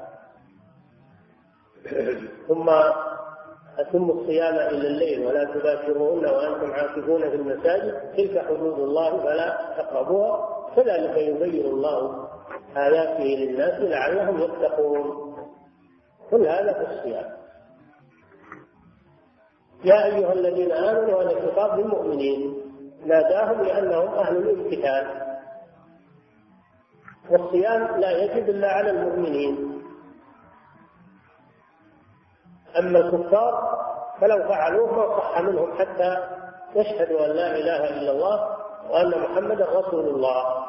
ثم أتموا الصيام إلى الليل ولا تباشروهن وأنتم عاكفون في المساجد تلك حدود الله فلا تقربوها كذلك يبين الله آياته للناس لعلهم يتقون. كل هذا في الصيام. يا أيها الذين آمنوا هذا خطاب للمؤمنين ناداهم لأنهم أهل الامتثال، والصيام لا يجب إلا على المؤمنين. أما الكفار فلو فعلوه ما صح منهم حتى يشهدوا أن لا إله إلا الله وأن محمدا رسول الله.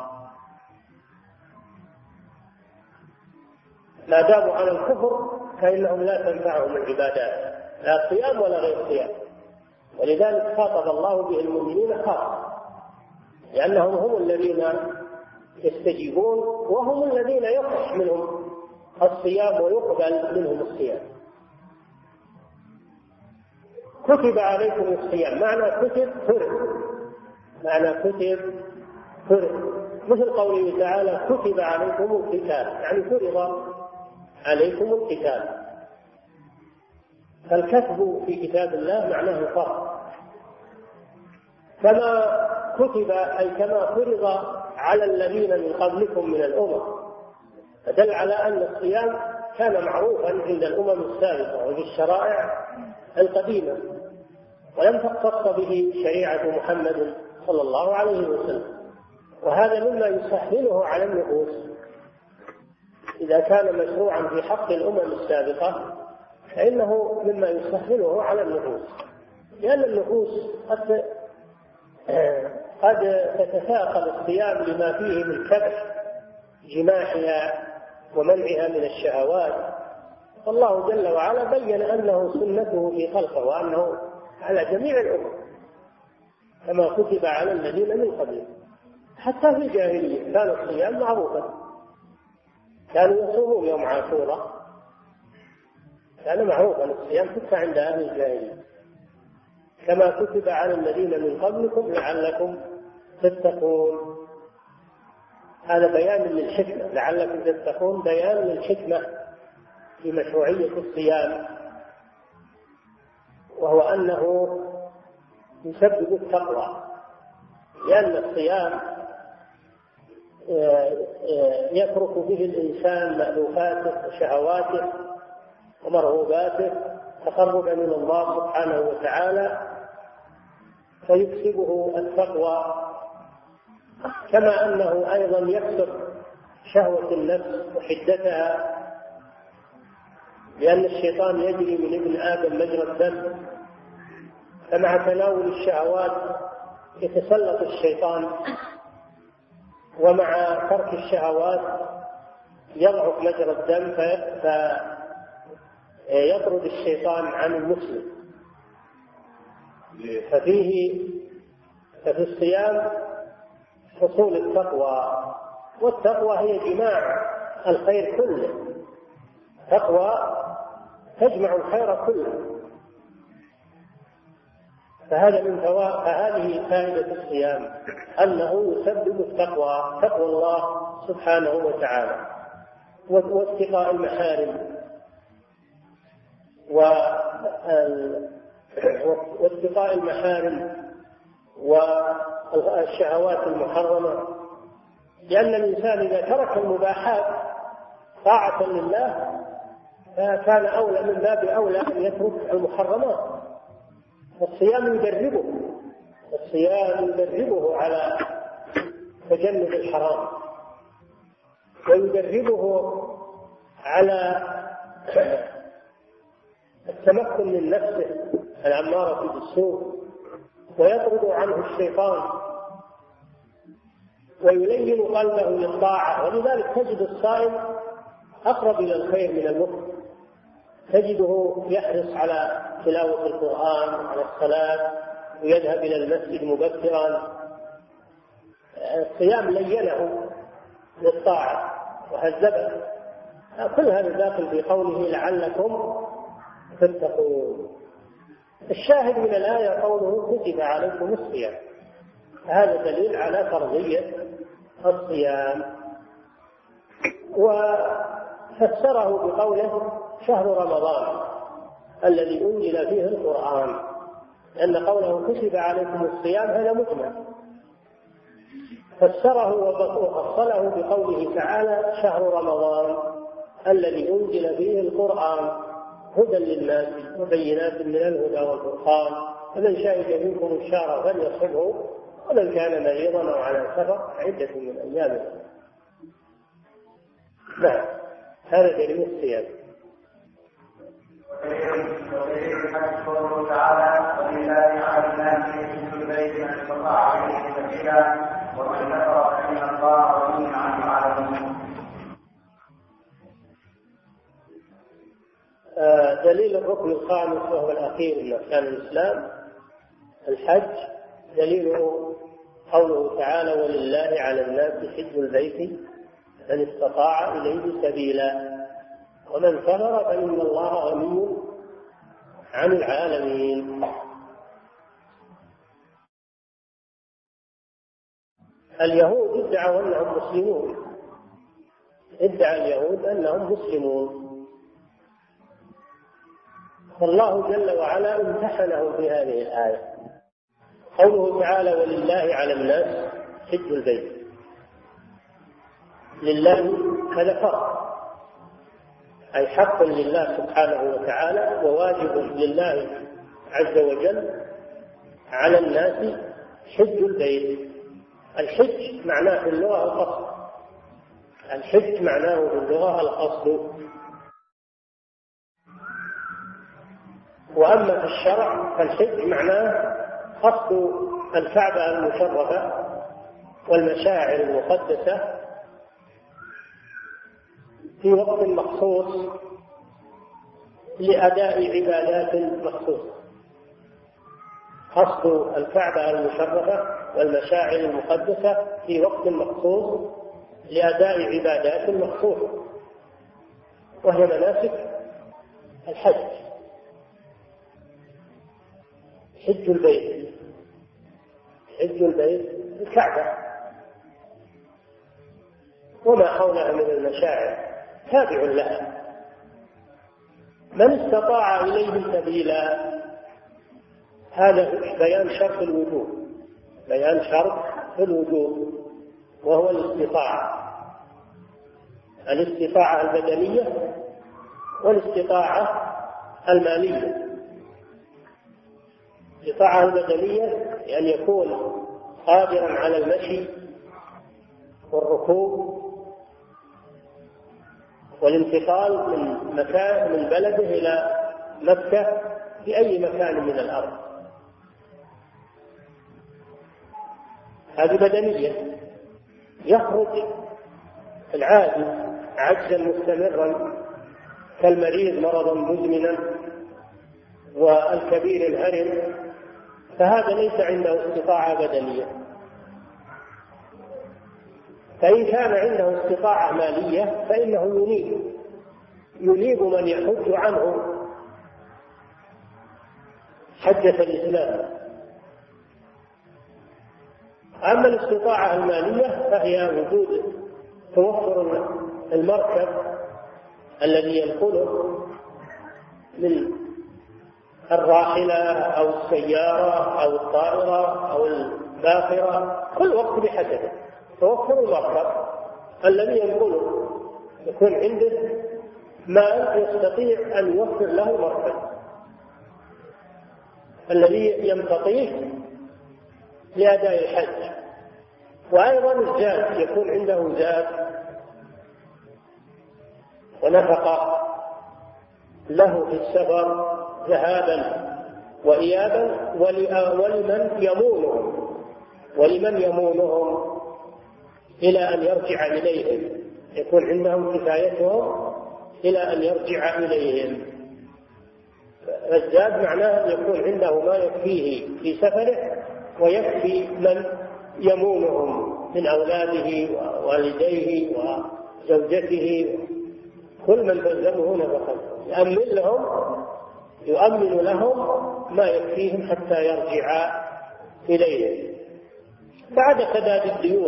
ما داموا على الكفر فإنهم لا تنفعهم العبادات لا صيام ولا غير صيام، ولذلك خاطب الله به المؤمنين خاصة لأنهم هم الذين يستجيبون وهم الذين يصح منهم الصيام ويقبل منهم الصيام. كتب عليكم الصيام معنى كتب فرض، معنى كتب فرض، مثل قوله تعالى كتب عليكم القتال يعني فرض عليكم القتال. فالكتب في كتاب الله معناه فرض، كما كتب أي كما فرض على الذين من قبلكم من الأمم، فدل على أن الصيام كان معروفا عند الأمم السابقة وفي الشرائع القديمة، ولم تختص به شريعة محمد صلى الله عليه وسلم. وهذا مما يسهله على النفوس إذا كان مشروعا في حق الأمم السابقة، فإنه مما يسهله على النفوس، لأن النفوس قد تتثاقل الصيام لما فيه من كبح جماحها ومنعها من الشهوات. والله جل وعلا بين أنه سنته في خلقه وأنه على جميع الأمم كما كتب على الذين من قبله. حتى في الجاهلية كان الصيام معروفا، كانوا يصومون يوم عاشوراء، كان معروفا الصيام حتى عند أهل الجاهلية، كما كتب على الذين من قبلكم لعلكم تتقون. هذا بيان للحكمة، لعلكم تتقون بيان للحكمة في مشروعية الصيام، وهو أنه يسبب التقوى، لأن الصيام يترك به الإنسان مألوفاته وشهواته ومرغوباته تقربا من الله سبحانه وتعالى، فيكسبه التقوى، كما أنه أيضا يكسب شهوة النفس وحدتها، لأن الشيطان يجري من ابن آدم مجرى الدم، فمع تناول الشهوات يتسلط الشيطان، ومع ترك الشهوات يضعف مجرى الدم فيطرد الشيطان عن المسلم. ففي الصيام حصول التقوى، والتقوى هي جماع الخير كله، تقوى تجمع الخير كله. فهذه فائدة الصيام، أنه يسبب التقوى، تقوى الله سبحانه وتعالى، واتقاء المحارم واتقاء المحارم والشهوات المحرمة، لأن الإنسان إذا ترك المباحات طاعة لله فكان أولى من باب أولى أن يترك المحرمات. الصيام يدربه على تجنب الحرام، ويدربه على التمكن من نفسه الأمارة بالسوء، ويطرد عنه الشيطان ويلين قلبه للطاعة. ولذلك تجد الصائم أقرب إلى الخير من المفطر، تجده يحرص على تلاوة القرآن وعلى الصلاة ويذهب إلى المسجد مبكرا. الصيام لينه للطاعة وهذبه. كل هذا داخل في قوله لعلكم تتقون. الشاهد من الآية قوله كتب عليكم الصيام، هذا دليل على فرضية الصيام، وفسره بقوله شهر رمضان الذي أنزل فيه القرآن، لأن قوله كتب عليكم الصيام هذا مجمل، فسره وفصله بقوله تعالى شهر رمضان الذي أنزل فيه القرآن هدى للناس وبينات من الهدى والفرقان، فمن شهد منكم الشهر فليصمه ومن كان مريضا أو على سفر عدة من أيام. نعم، هذا دليل الصيام. قوله تعالى ولله على الناس حج البيت من استطاع اليه سبيلا ومن كفر فان الله غني عن العالمين. دليل الركن الخامس وهو الأخير من أركان الإسلام الحج، دليله قوله تعالى ولله على الناس حج البيت من استطاع إليه سبيلا ومن كفر فإن الله غني عن العالمين. اليهود ادعوا أنهم مسلمون، ادعى اليهود أنهم مسلمون، فالله جل وعلا امتحنهم في هذه الآية، قوله تعالى ولله على الناس حج البيت، لله هذا فرض، أي حق لله سبحانه وتعالى وواجب لله عز وجل على الناس حج البيت. الحج معناه في اللغة القصد، الحج معناه في اللغة القصد، وأما في الشرع فالحج معناه قصد الكعبة المشرفة والمشاعر المقدسة في وقت مخصوص لأداء عبادات مخصوصة. قصد الكعبة المشرفة والمشاعر المقدسة في وقت مخصوص لأداء عبادات مخصوصة، وهي مناسك الحج. حج البيت، حج البيت الكعبة وما حولها من المشاعر تابع لها. من استطاع إليه سبيلا، هذا بيان شرط الوجوب، بيان شرط الوجوب وهو الاستطاعة، الاستطاعة البدنية والاستطاعة المالية. الاستطاعة البدنية أن يكون قادرا على المشي والركوب والانتقال من مكان من بلده إلى مكة في أي مكان من الأرض، هذه بدنية. يخرج العاجز عجزا مستمرا كالمريض مرضا مزمنا والكبير الهرم، فهذا ليس عنده استطاعة بدنية. فإن كان عنده استطاعة مالية فإنه ينيب من يحج عنه حجة الإسلام. أما الاستطاعة المالية فهي وجود توفر المركب الذي ينقله من الراحلة أو السيارة أو الطائرة أو الباخرة، كل وقت بحسبه. توفر المركب الذي ينقله، يكون عنده مال يستطيع أن يوفر له المركب الذي يمتطيه لأداء الحج. وأيضا الزاد، يكون عنده زاد ونفقة له في السفر ذهابا وإيابا ولمن يمونهم إلى أن يرجع إليهم، يكون عندهم كفايتهم إلى أن يرجع إليهم. الزاد معناه أن يكون عنده ما يكفيه في سفره ويكفي من يمونهم من أولاده ووالديه وزوجته، كل من تلزمه نفقته يؤمن لهم ما يكفيهم حتى يرجع إليهم. بعد سداد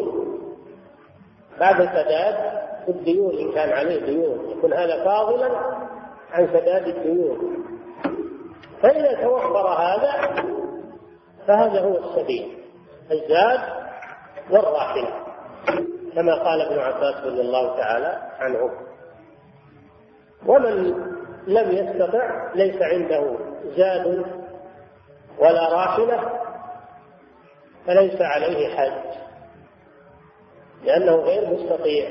الديون إن كان عليه ديون يكون هذا فاضلا عن سداد الديون. فإذا توفر هذا فهذا هو السبيل، الزاد والراحلة، كما قال ابن عباس رضي الله تعالى عنه. ومن لم يستطع ليس عنده زاد ولا راحلة فليس عليه حج، لأنه غير مستطيع.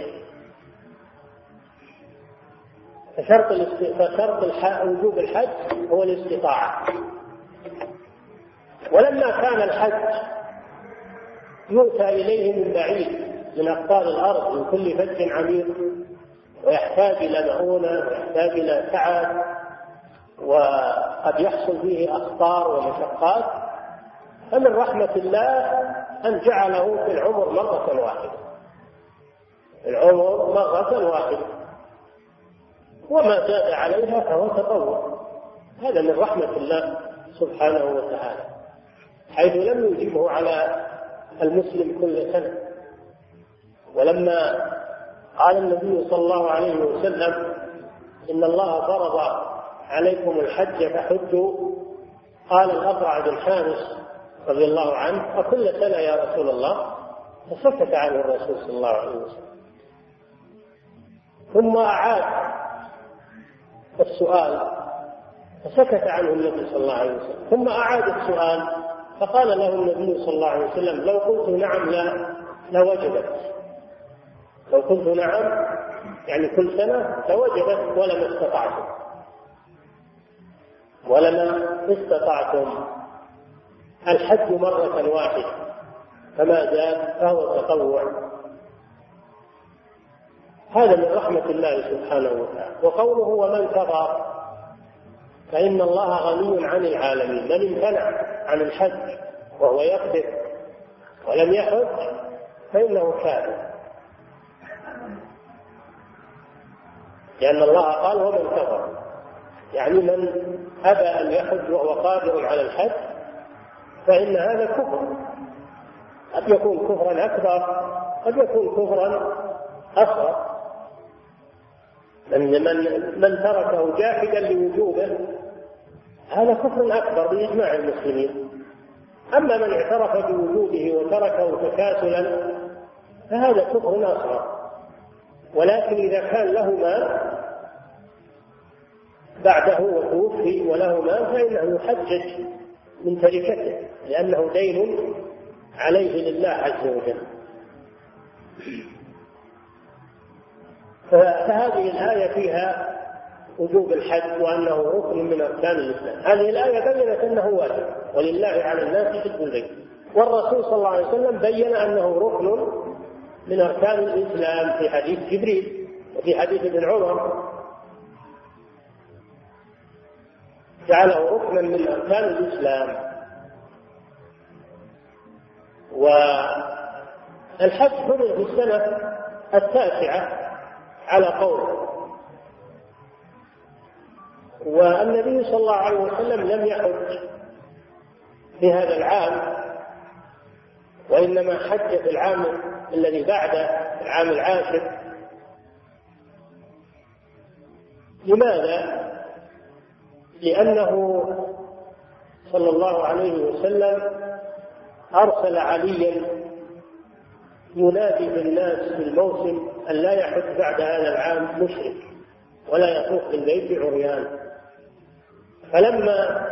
فشرط وجوب الحج هو الاستطاعة. ولما كان الحج يؤتى إليه من بعيد من أقطار الأرض من كل فج عميق، ويحتاج إلى مؤونة ويحتاج إلى تعب، وقد يحصل فيه أخطار ومشقات، فمن رحمة الله أن جعله في العمر مرة واحدة، وما زاد عليها فهو تطوع. هذا من رحمة الله سبحانه وتعالى، حيث لم يجبه على المسلم كل سنة. ولما قال النبي صلى الله عليه وسلم إن الله فرض عليكم الحج فحجوا، قال الأقرع بن حابس رضي الله عنه: أكل سنة يا رسول الله؟ فسكت عنه الرسول صلى الله عليه وسلم. ثم أعاد السؤال فسكت عنه النبي صلى الله عليه وسلم. ثم أعاد السؤال فقال له النبي صلى الله عليه وسلم: لو قلت نعم لوجبت. لو قلت نعم يعني كل سنة لوجبت ولما استطعتم. الحج مرة واحدة فما زاد فهو تطوع. هذا من رحمة الله سبحانه وتعالى. وقوله: ومن كفر فإن الله غني عن العالمين. من امتنع عن الحج وهو يقدر ولم يحج فإنه كافر، لأن الله قال: ومن كفر، يعني من أبى أن يحج وهو قادر على الحج فإن هذا كفر. قد يكون كفرا أكبر، قد يكون كفرا أصغر. من تركه جاحدا لوجوبه هذا كفر أكبر بإجماع المسلمين. أما من اعترف بوجوده وتركه تكاسلا فهذا كفر أصغر. ولكن إذا كان له مال بعده وتوفي وله مال فإنه يحجج من تركته، لأنه دين عليه لله عز وجل. فهذه الآية فيها وجوب الحج وأنه ركن من أركان الإسلام. هذه الآية بيّنت أنه واجب ولله على الناس حج البيت، والرسول صلى الله عليه وسلم بيّن أنه ركن من أركان الإسلام في حديث جبريل وفي حديث ابن عمر، جعله ركنا من أركان الإسلام. والحج فرض في السنة 9 على قول، والنبي صلى الله عليه وسلم لم يحج في هذا العام، وإنما حج في العام الذي بعده، العام 10. لماذا؟ لأنه صلى الله عليه وسلم أرسل عليا ينادي بالناس في الموسم أن لا يحج بعد هذا العام مشرك ولا يطوف بالبيت عريان. فلما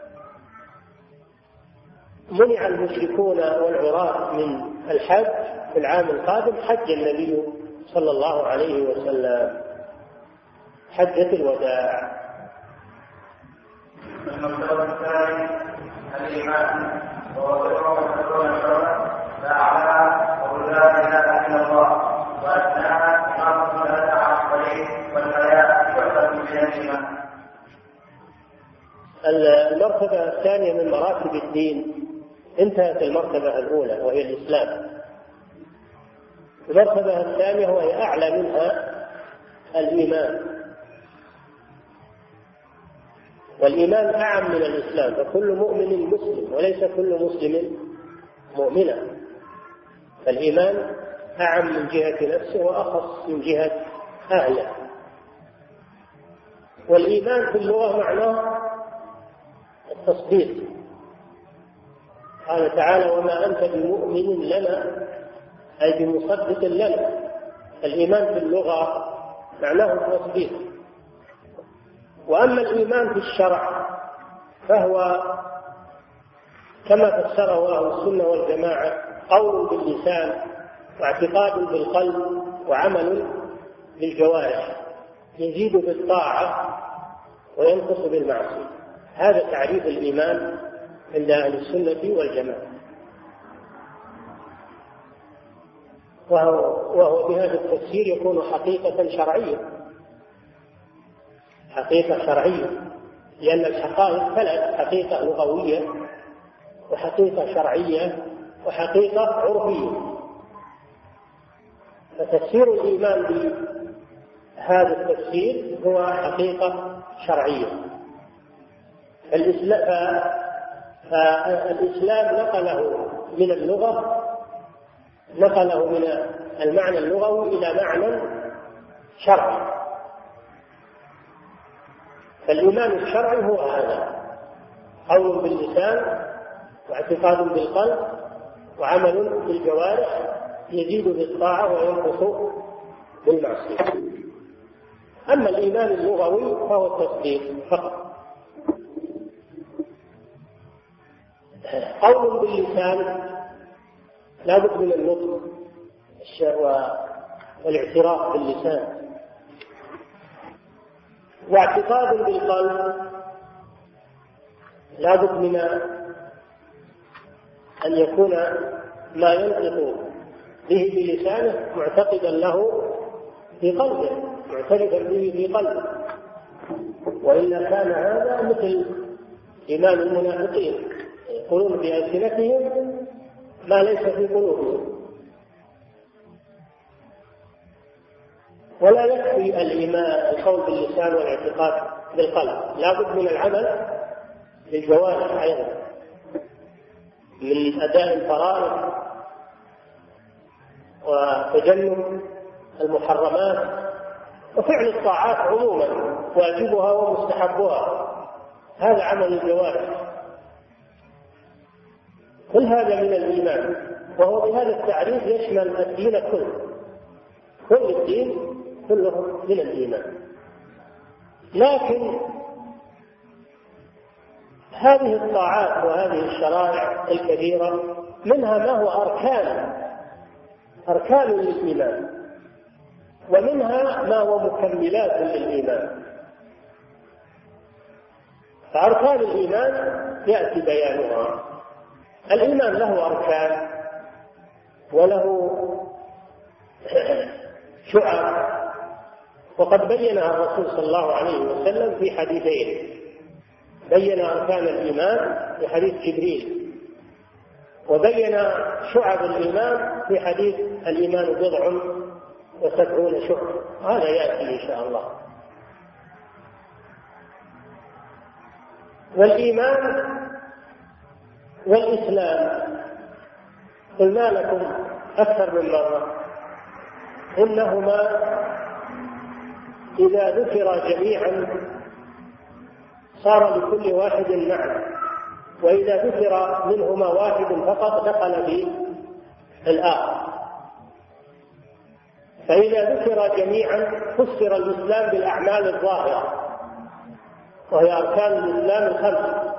منع المشركون والعراة من الحج في العام القادم حج النبي صلى الله عليه وسلم حجة الوداع. المرتبة الثانية الإيمان، وهو 29 شرطا: فأعلى وقل لا إله إلا الله، وأدناها إمامة الصلاة على الطريق، والحياء تحفة من الإيمان. المرتبة الثانية من مراتب الدين انتهت المرتبة الأولى وهي الإسلام. المرتبة الثانية وهي أعلى منها الإيمان، والإيمان أعم من الإسلام، فكل مؤمن مسلم وليس كل مسلم مؤمنا. فالإيمان أعم من جهة نفسه وأخص من جهة أهله. والإيمان في اللغة معناه التصديق. قال تعالى: وما أنت بمؤمن لنا، أي بمصدق لنا. الإيمان في اللغة معناه التصديق. وأما الإيمان في الشرع فهو كما فسره أهل السنة والجماعة: قول باللسان واعتقاد بالقلب وعمل بالجوارح، يزيد بالطاعة وينقص بالمعصية. هذا تعريف الإيمان عند أهل السنة والجماعة. وهو بهذا التفسير يكون حقيقة شرعية، حقيقة شرعية، لأن الحقائق 3: حقيقة لغوية وحقيقة شرعية وحقيقة عرفية. فتفسير الإيمان بهذا التفسير هو حقيقة شرعية. فالإسلام نقله من اللغة، نقله من المعنى اللغوي إلى معنى شرعي. فالإيمان الشرعي هو هذا: قول باللسان واعتقاد بالقلب وعمل بالجوارح يزيد بالطاعة وينقص بالمعصية. أما الإيمان اللغوي فهو التصديق فقط. قول باللسان لا بد من النطق والاعتراف باللسان، واعتقاد بالقلب لا بد من أن يكون ما ينطق به بلسانه معتقدا له في قلبه، معترفا به في قلبه، وإلا كان هذا مثل إيمان المنافقين يقولون بألسنتهم ما ليس في قلوبهم. ولا يكفي الإيمان القول باللسان والاعتقاد بالقلب، لا بد من العمل بالجوارح أيضا، من أداء الفرائض وتجنب المحرمات وفعل الطاعات عموما واجبها ومستحبها، هذا عمل الجوارح. كل هذا من الإيمان، وهو بهذا التعريف يشمل الدين كله، كل الدين كله من الإيمان. لكن هذه الطاعات وهذه الشرائع الكبيرة منها ما هو أركان للإيمان، ومنها ما هو مكملات للإيمان. فأركان الإيمان يأتي بيانها. الإيمان له أركان وله شعب، وقد بينها الرسول صلى الله عليه وسلم في حديثين. بين أركان الإيمان في حديث جبريل، وبين شعب الإيمان في حديث الإيمان 70 شعبة. هذا يأتي إن شاء الله. والإيمان والإسلام قلنا لكم أكثر من مرة إنهما إذا ذكر جميعا صار لكل واحد معنى، وإذا ذكر منهما واحد فقط دخل في الآخر. فإذا ذكر جميعا فسر الإسلام بالأعمال الظاهرة وهي أركان الإسلام 5،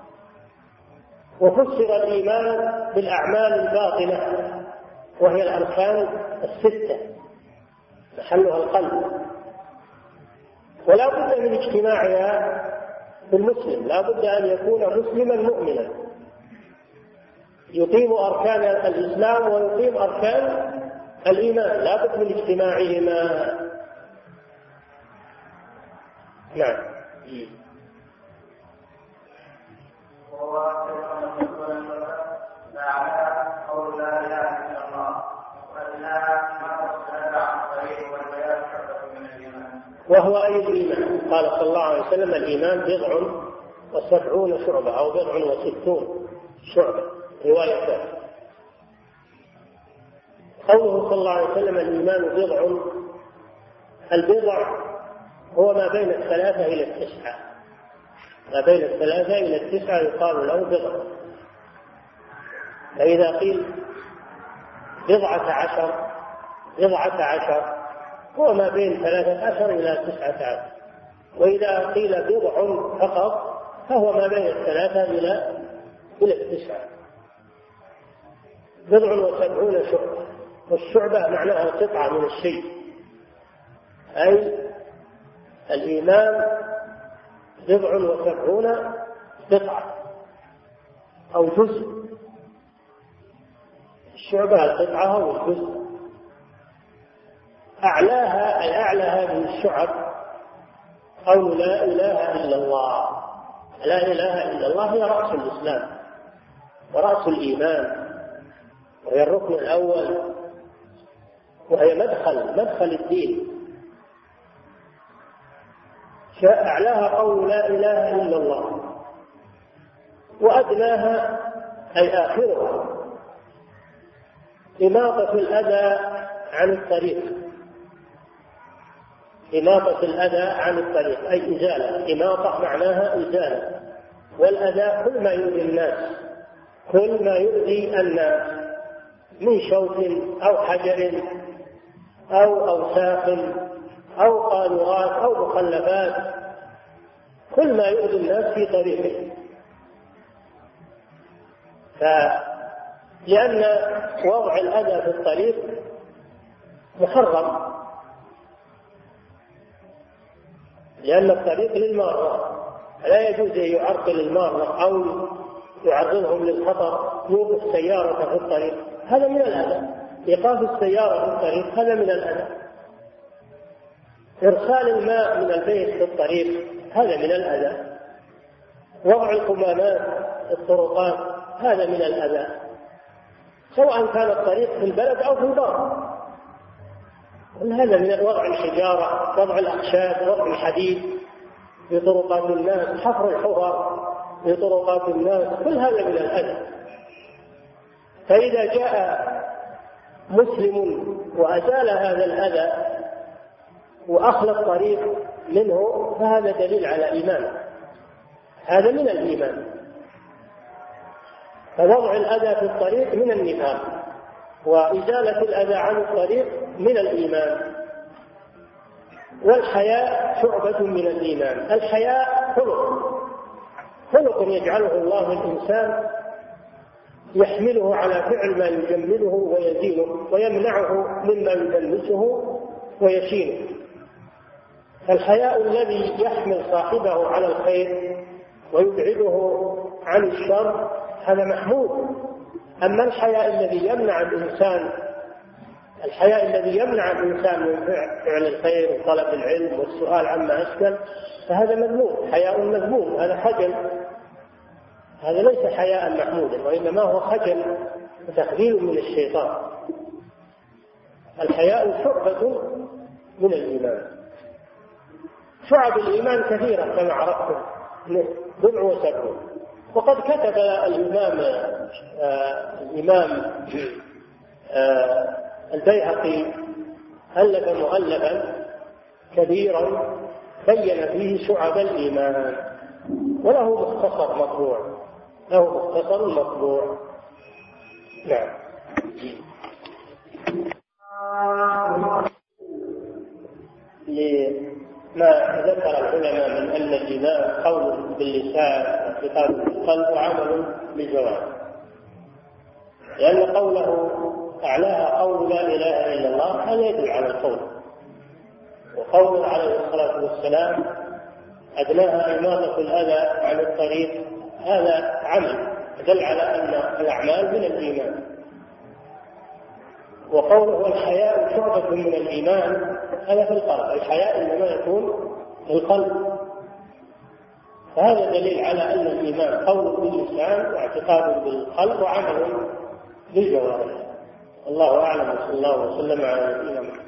وفسر الإيمان بالأعمال الباطنة وهي الأركان 6 محلها القلب. ولا بد من اجتماعها بالمسلم، لا بد أن يكون مسلما مؤمنا يقيم أركان الإسلام ويقيم أركان الإيمان، لا بد من اجتماعهما. نعم. وهو أي الإيمان؟ قال صلى الله عليه وسلم الإيمان 70 شعبة أو 60 شعبة، روايتان. قوله صلى الله عليه وسلم الإيمان 10، البضع هو ما بين 3 إلى 9، ما بين 3 إلى 9 يقال له بضع. فإذا قيل 10 هو ما بين 13 إلى 19، وإذا قيل بضع فقط فهو ما بين 3 إلى 9. 70 شعبة، والشعبة معناها قطعة من الشيء، أي الإيمان 70 قطعة أو جزء. الشعبة القطعة أو الجزء. أعلاها أي أعلى هذه الشعب قول لا إله إلا الله. لا إله إلا الله هي رأس الإسلام ورأس الإيمان، وهي الركن الأول، وهي مدخل الدين. أعلاها قول لا إله إلا الله، وأدناها أي آخرها إماطة الأذى عن الطريق. إماطة الأذى عن الطريق أي إزالة. إماطة معناها إزالة، والأذى كل ما يؤذي الناس، كل ما يؤذي الناس من شوك أو حجر أو أوساخ أو قاذورات أو مخلفات، كل ما يؤذي الناس في طريقه. لأن وضع الأذى في الطريق محرم، لأن الطريق للمارة، لا يجوز أن يعرقل المارة أو يعرضهم للخطر. يوقف السيارة في الطريق هذا من الأذى، إيقاف السيارة في الطريق هذا من الأذى. إرسال الماء من البيت في الطريق هذا من الأذى. وضع القمامات في الطرقات هذا من الأذى، سواء كان الطريق في البلد أو في البر. هذا من وضع الحجارة، وضع الأخشاب، وضع الحديد في طرقات الناس، حفر الحفر في طرقات الناس، كل هذا من الأذى. فإذا جاء مسلم وأزال هذا الأذى وأخلى الطريق منه فهذا دليل على إيمانه، هذا من الإيمان. فوضع الأذى في الطريق من النفاق، وإزالة الأذى عن الطريق من الإيمان. والحياء شعبة من الإيمان. الحياء خلق يجعله الله الإنسان يحمله على فعل ما يجمله ويزينه ويمنعه مما يدنسه ويشينه. الحياء الذي يحمل صاحبه على الخير ويبعده عن الشر هذا محمود. أما الحياء الذي يمنع الإنسان من فعل الخير وطلب العلم والسؤال عما أشكل فهذا مذموم، حياء مذموم، هذا خجل، هذا ليس حياء محمودا، وإنما هو خجل وتخذيل من الشيطان. الحياء شعبة من الإيمان. شعب الإيمان كثيرة كما عرفتم، بضع وسبعون. وقد كتب الإمام البيهقي ألف مؤلفا كبيرا بين فيه شعب الإيمان، وله مختصر مطبوع. نعم. لما ذكر العلماء من أن الإيمان قول باللسان واعتقاد بالقلب وعمل بالجوارح، لأن قوله أعلاها قول لا إله إلا الله هذا يدل على القول، وقول عليه الصلاة والسلام أدناها إماطة الأذى عن الطريق هذا عمل يدل على أن الأعمال من الإيمان. وقوله الحياء شعبة من الإيمان هذا في القلب، الحياء إنما يكون في القلب. فهذا دليل على أن الإيمان قول باللسان واعتقاد بالقلب وعمل بالجوارح. الله أعلم، وصلى الله وسلم على نبينا محمد.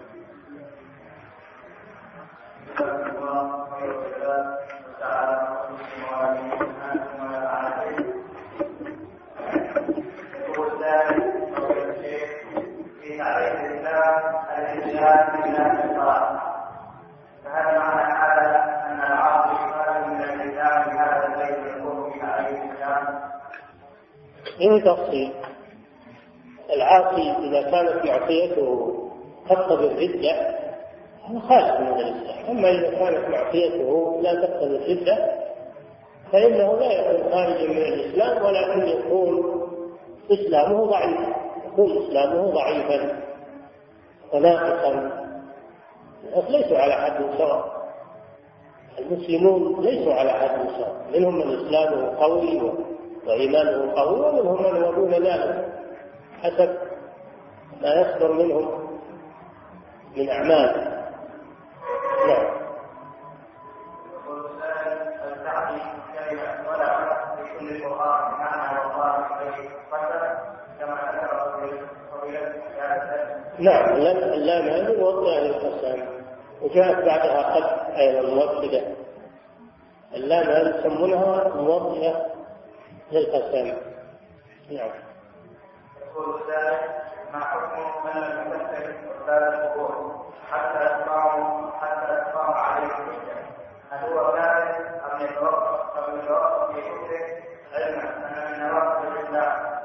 فهل معنى هذا أن العاصي خارج من الإسلام بهذا البيت يقوم به عليه السلام؟ إن تفصيل العاصي إذا كانت معصيته تقتضي الردة هذا خارج من الإسلام، أما إذا كانت معصيته لا تقتضي الردة فإنه لا يكون خارجا من الإسلام، ولكن يكون إسلامه ضعيفا وناقصا. ليسوا على حد سواء، المسلمون ليسوا على حد سواء، منهم من إسلامه قوي وإيمانه قوي، ومنهم من هو دون ذلك حسب ما يصدر منهم من أعمال. نعم. نعم، اللام هذه موضع للقسم، وجاءت بعدها قد أيضا موحدة. اللام هذه يسمونها موضع للقسم. نعم. يقول ذلك ما حكم من لم يكفر أستاذ القبور حتى يقام عليه الحجة؟ هل هو كافر أم يتوقف في كفره علما أن من نواقض الإسلام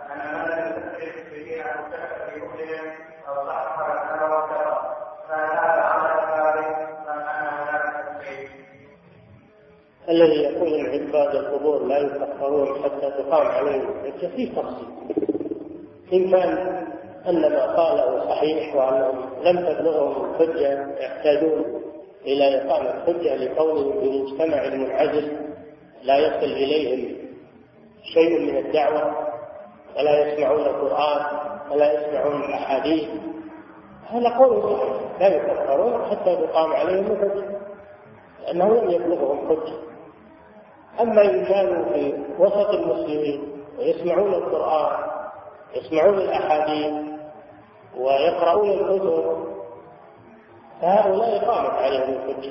الذي يقول ان عباد القبور لا يكفرون حتى تقام عليهم الحجة فيه تفصيل. إن كان أن ما قاله صحيح وأنهم لم تبلغهم الحجة يحتاجون إلى إقامة الحجة لكونهم في مجتمع منعزل لا يصل إليهم شيء من الدعوة ولا يسمعون القرآن ولا يسمعون الأحاديث، هذا قول صحيح لا يكفرون حتى تقام عليهم الحجة لأنه لم يبلغهم حجة. أما إن كانوا في وسط المسلمين ويسمعون القرآن يسمعون الأحاديث ويقرؤون الكتب فهؤلاء قامت عليهم الحجة،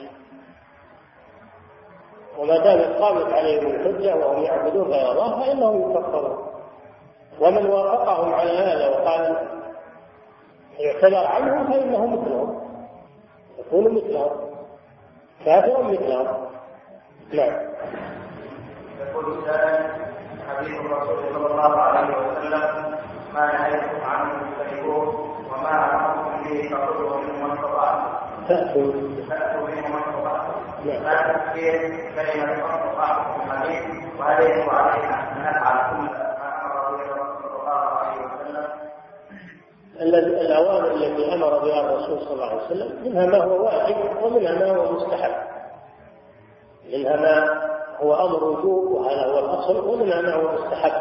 وما دامت قامت عليهم الحجة وهم يعبدون غير الله فإنهم يكفرون. ومن وافقهم على هذا وقال اعتذر عنهم فإنه مثلهم، يكون مثلهم كافر مثلهم. نعم. يقول السائل: حديث الرسول صلى الله عليه وسلم: ما نهيتم عنه فاجتنبوه وما امرتم به فخذوه منه ما استطعتم. تأتوا منه ما استطعتم. لا تفسير كلمة ما استطعتم في الحديث، وهل يجب علينا أن نفعل كل ما أمر به الرسول صلى الله عليه وسلم؟ الأوامر التي أمر بها الرسول صلى الله عليه وسلم منها ما هو واجب ومنها ما هو مستحب، منها ما هو أمر وجوب وهذا هو الأصل، ومنها ما هو مستحب.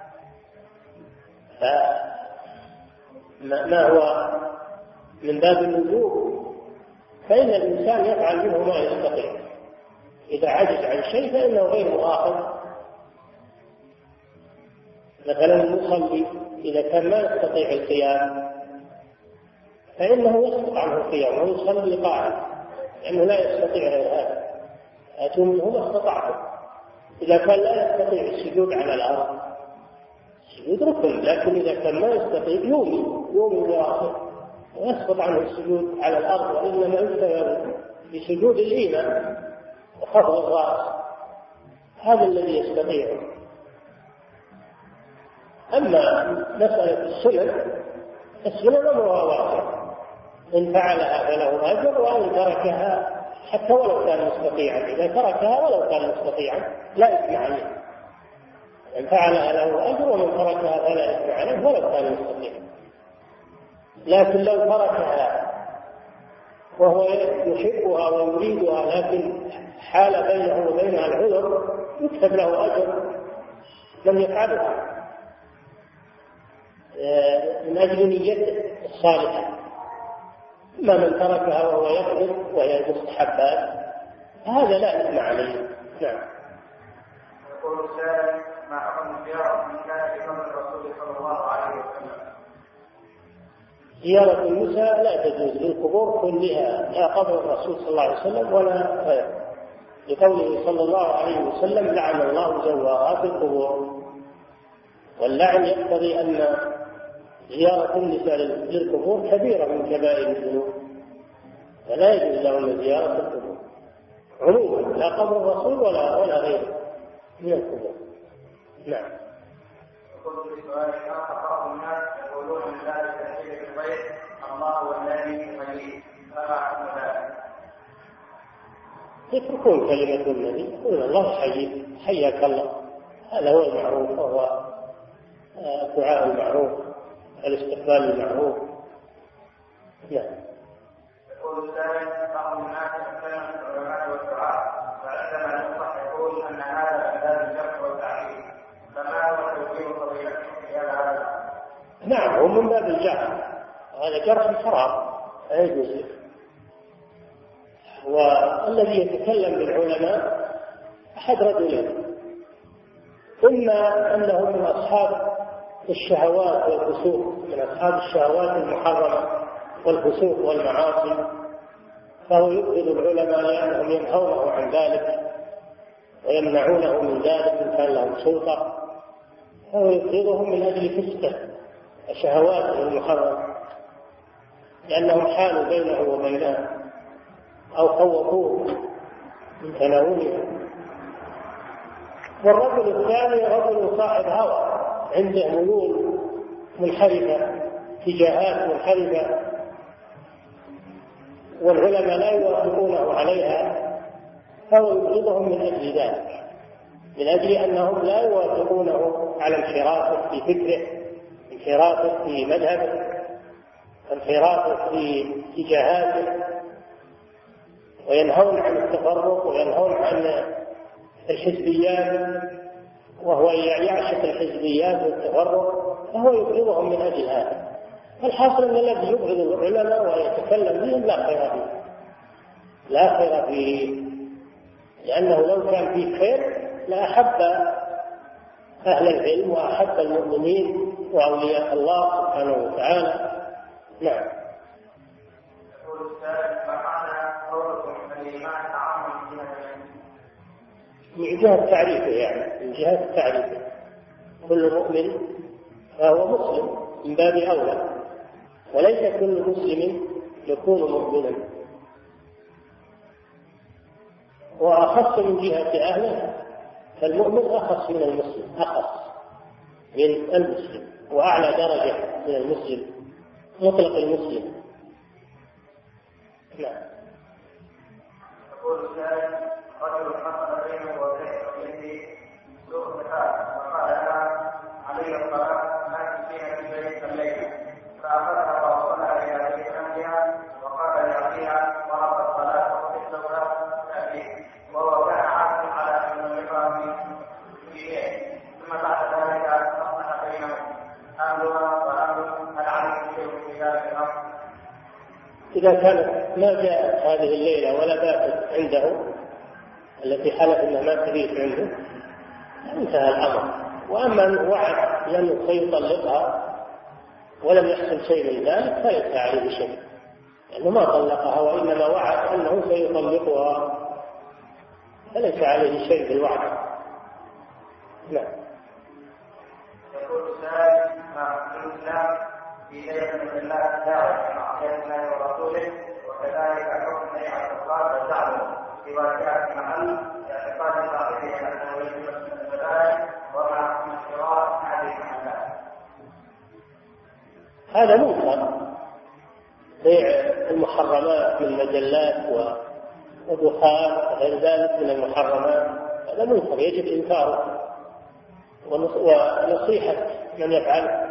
ما هو من باب الوجوب فإن الإنسان يفعل منه ما يستطيع، إذا عجز عن شيء فإنه غير مؤاخذ. مثلا المصلي إذا كان ما يستطيع القيام فإنه يسقط عنه القيام ويصلي قاعد لأنه لا يستطيع غير هذا. آتوا منه ما استطعتم. إذا كان لا يستطيع السجود على الأرض السجود ركن، لكن إذا كان ما يستطيع يومي واحد ويسقط عنه السجود على الأرض، وإنما يستمر بسجود الإيمان وخفض الرأس، هذا الذي يستطيع. أما مسألة السنن أمرها واسع، إن فعلها فله أجر وإن تركها حتى ولو كان مستطيعا، إذا تركها ولو كان مستطيعا لا إثم عليه. إن فعلها له أجر ومن تركها فلا إثم عليه ولو كان مستطيعا. لكن لو تركها وهو يحبها ويريدها لكن حال بينه وبينها العذر يكتب له أجر لم يفعلها من أجل نيته الصالحة. أما من تركها وهو يقبل وهي المستحبات هذا لا إثم عليه. نعم. يقول السائل: ما حكم زيارة من كان في قبر الرسول صلى الله عليه وسلم؟ زيارة النساء لا تجوز للقبور كلها، لا قبر الرسول صلى الله عليه وسلم ولا غيره، لقوله صلى الله عليه وسلم: لعن الله زوارات القبور. واللعن يقتضي أن زيارة النساء للقبور كبيرة من كبائر الذنوب، فلا يجوز لهم زيارة القبور عموما، لا قبر الرسول ولا غيره من القبور. نعم. يقول في سؤال آخر: الناس يقولون من ذلك الشيء في البيت الله والذي يحييه، فما حكم ذلك؟ يتركون كلمة النبي يقول الله يحييك حياك الله، هذا هو المعروف، وهو الدعاء المعروف، الاستقبال المعروف. نعم. يقول الثاني: بعض الناس يتكلم عن العلماء والدعاء، فعندما يصح يقول ان هذا من باب الجرح والتعديل، فما هو توجيه فضيلتكم في هذا؟ نعم، هو من باب الجرح، هذا جرح حرام لا يجوز. والذي يتكلم بالعلماء أحد رجلين: إما أنه من أصحاب الشهوات والفسوق، من أصحاب الشهوات المحرمة والفسوق والمعاصي، فهو يبغض العلماء لأنهم ينهونه عن ذلك ويمنعونه من ذلك إن كان لهم سلطة، فهو يبغضهم من أجل فسقه وشهواته المحرمة، لأنهم حالوا بينه وبينها أو خوفوه من تناولها. والرجل الثاني رجل صاحب هوى، عنده ميول منحرفة، اتجاهات منحرفة، والعلماء لا يوافقونه عليها، فهو يبغضهم من أجل ذلك، من أجل أنهم لا يوافقونه على انحرافه في فكره، انحرافه في مذهبه، انحرافه في اتجاهاته، وينهون عن التفرق وينهون عن الحزبيات، وهو يعشق الحزبيات والتفرق، فهو يبغضهم من أجل هذا. الحاصل أن الذي يبغض العلماء ويتكلم بهم لا خير فيه، لا خير فيه، لأنه لو كان فيه خير لأحب أهل العلم وأحب المؤمنين وأولياء الله سبحانه وتعالى. نعم. يقول السائل: ما معنى قولكم الإيمان أعم من جهة تعريفه، يعني من جهة تعريفه كل مؤمن فهو مسلم من باب أولى، وليس كل مسلم يكون مؤمنا، وأخص من جهة أهله، فالمؤمن أخص من المسلم، أخص من المسلم، وأعلى درجة من المسلم، مطلق المسلم. نعم. يقول السائل: رجل حصل بينه وبين ابنته سوء زكاة، وقال لها علي الصلاة ما تجينا في بيت الليل، فأخذها فوصلها إلى بيت أهلها وقال لأخيها ورد الصلاة وقصتها تأتي، وهو كان عازما على أن يملكها في بيته، ثم بعد ذلك أصلح بينهم أهلها وأهله، هل عليهم شيء في ذلك الأمر؟ إذا كانت ما جاءت هذه الليلة ولا باتت عنده التي حلف أنها ما تبيت عنده انتهى الأمر. وأما أنه وعد لأنه سيطلقها ولم يحصل شيء من ذلك فليس عليه شيء، لأنه ما طلقها وإنما وعد أنه سيطلقها، فليس عليه شيء بالوعد. نعم. يقول السائل: ما الإسلام في ليلة من الله دعوة معصية الله ورسوله، وكذلك حكم بيع الأفراد وجعله في واجهة محل اعتقاد صاحبه أنه يجب من الملائكة ومع حكم الشراء هذه المحلات. هذا منكر، بيع المحرمات من مجلات ودخان وغير ذلك من المحرمات، هذا منكر يجب إنكاره ونصيحة من يفعله.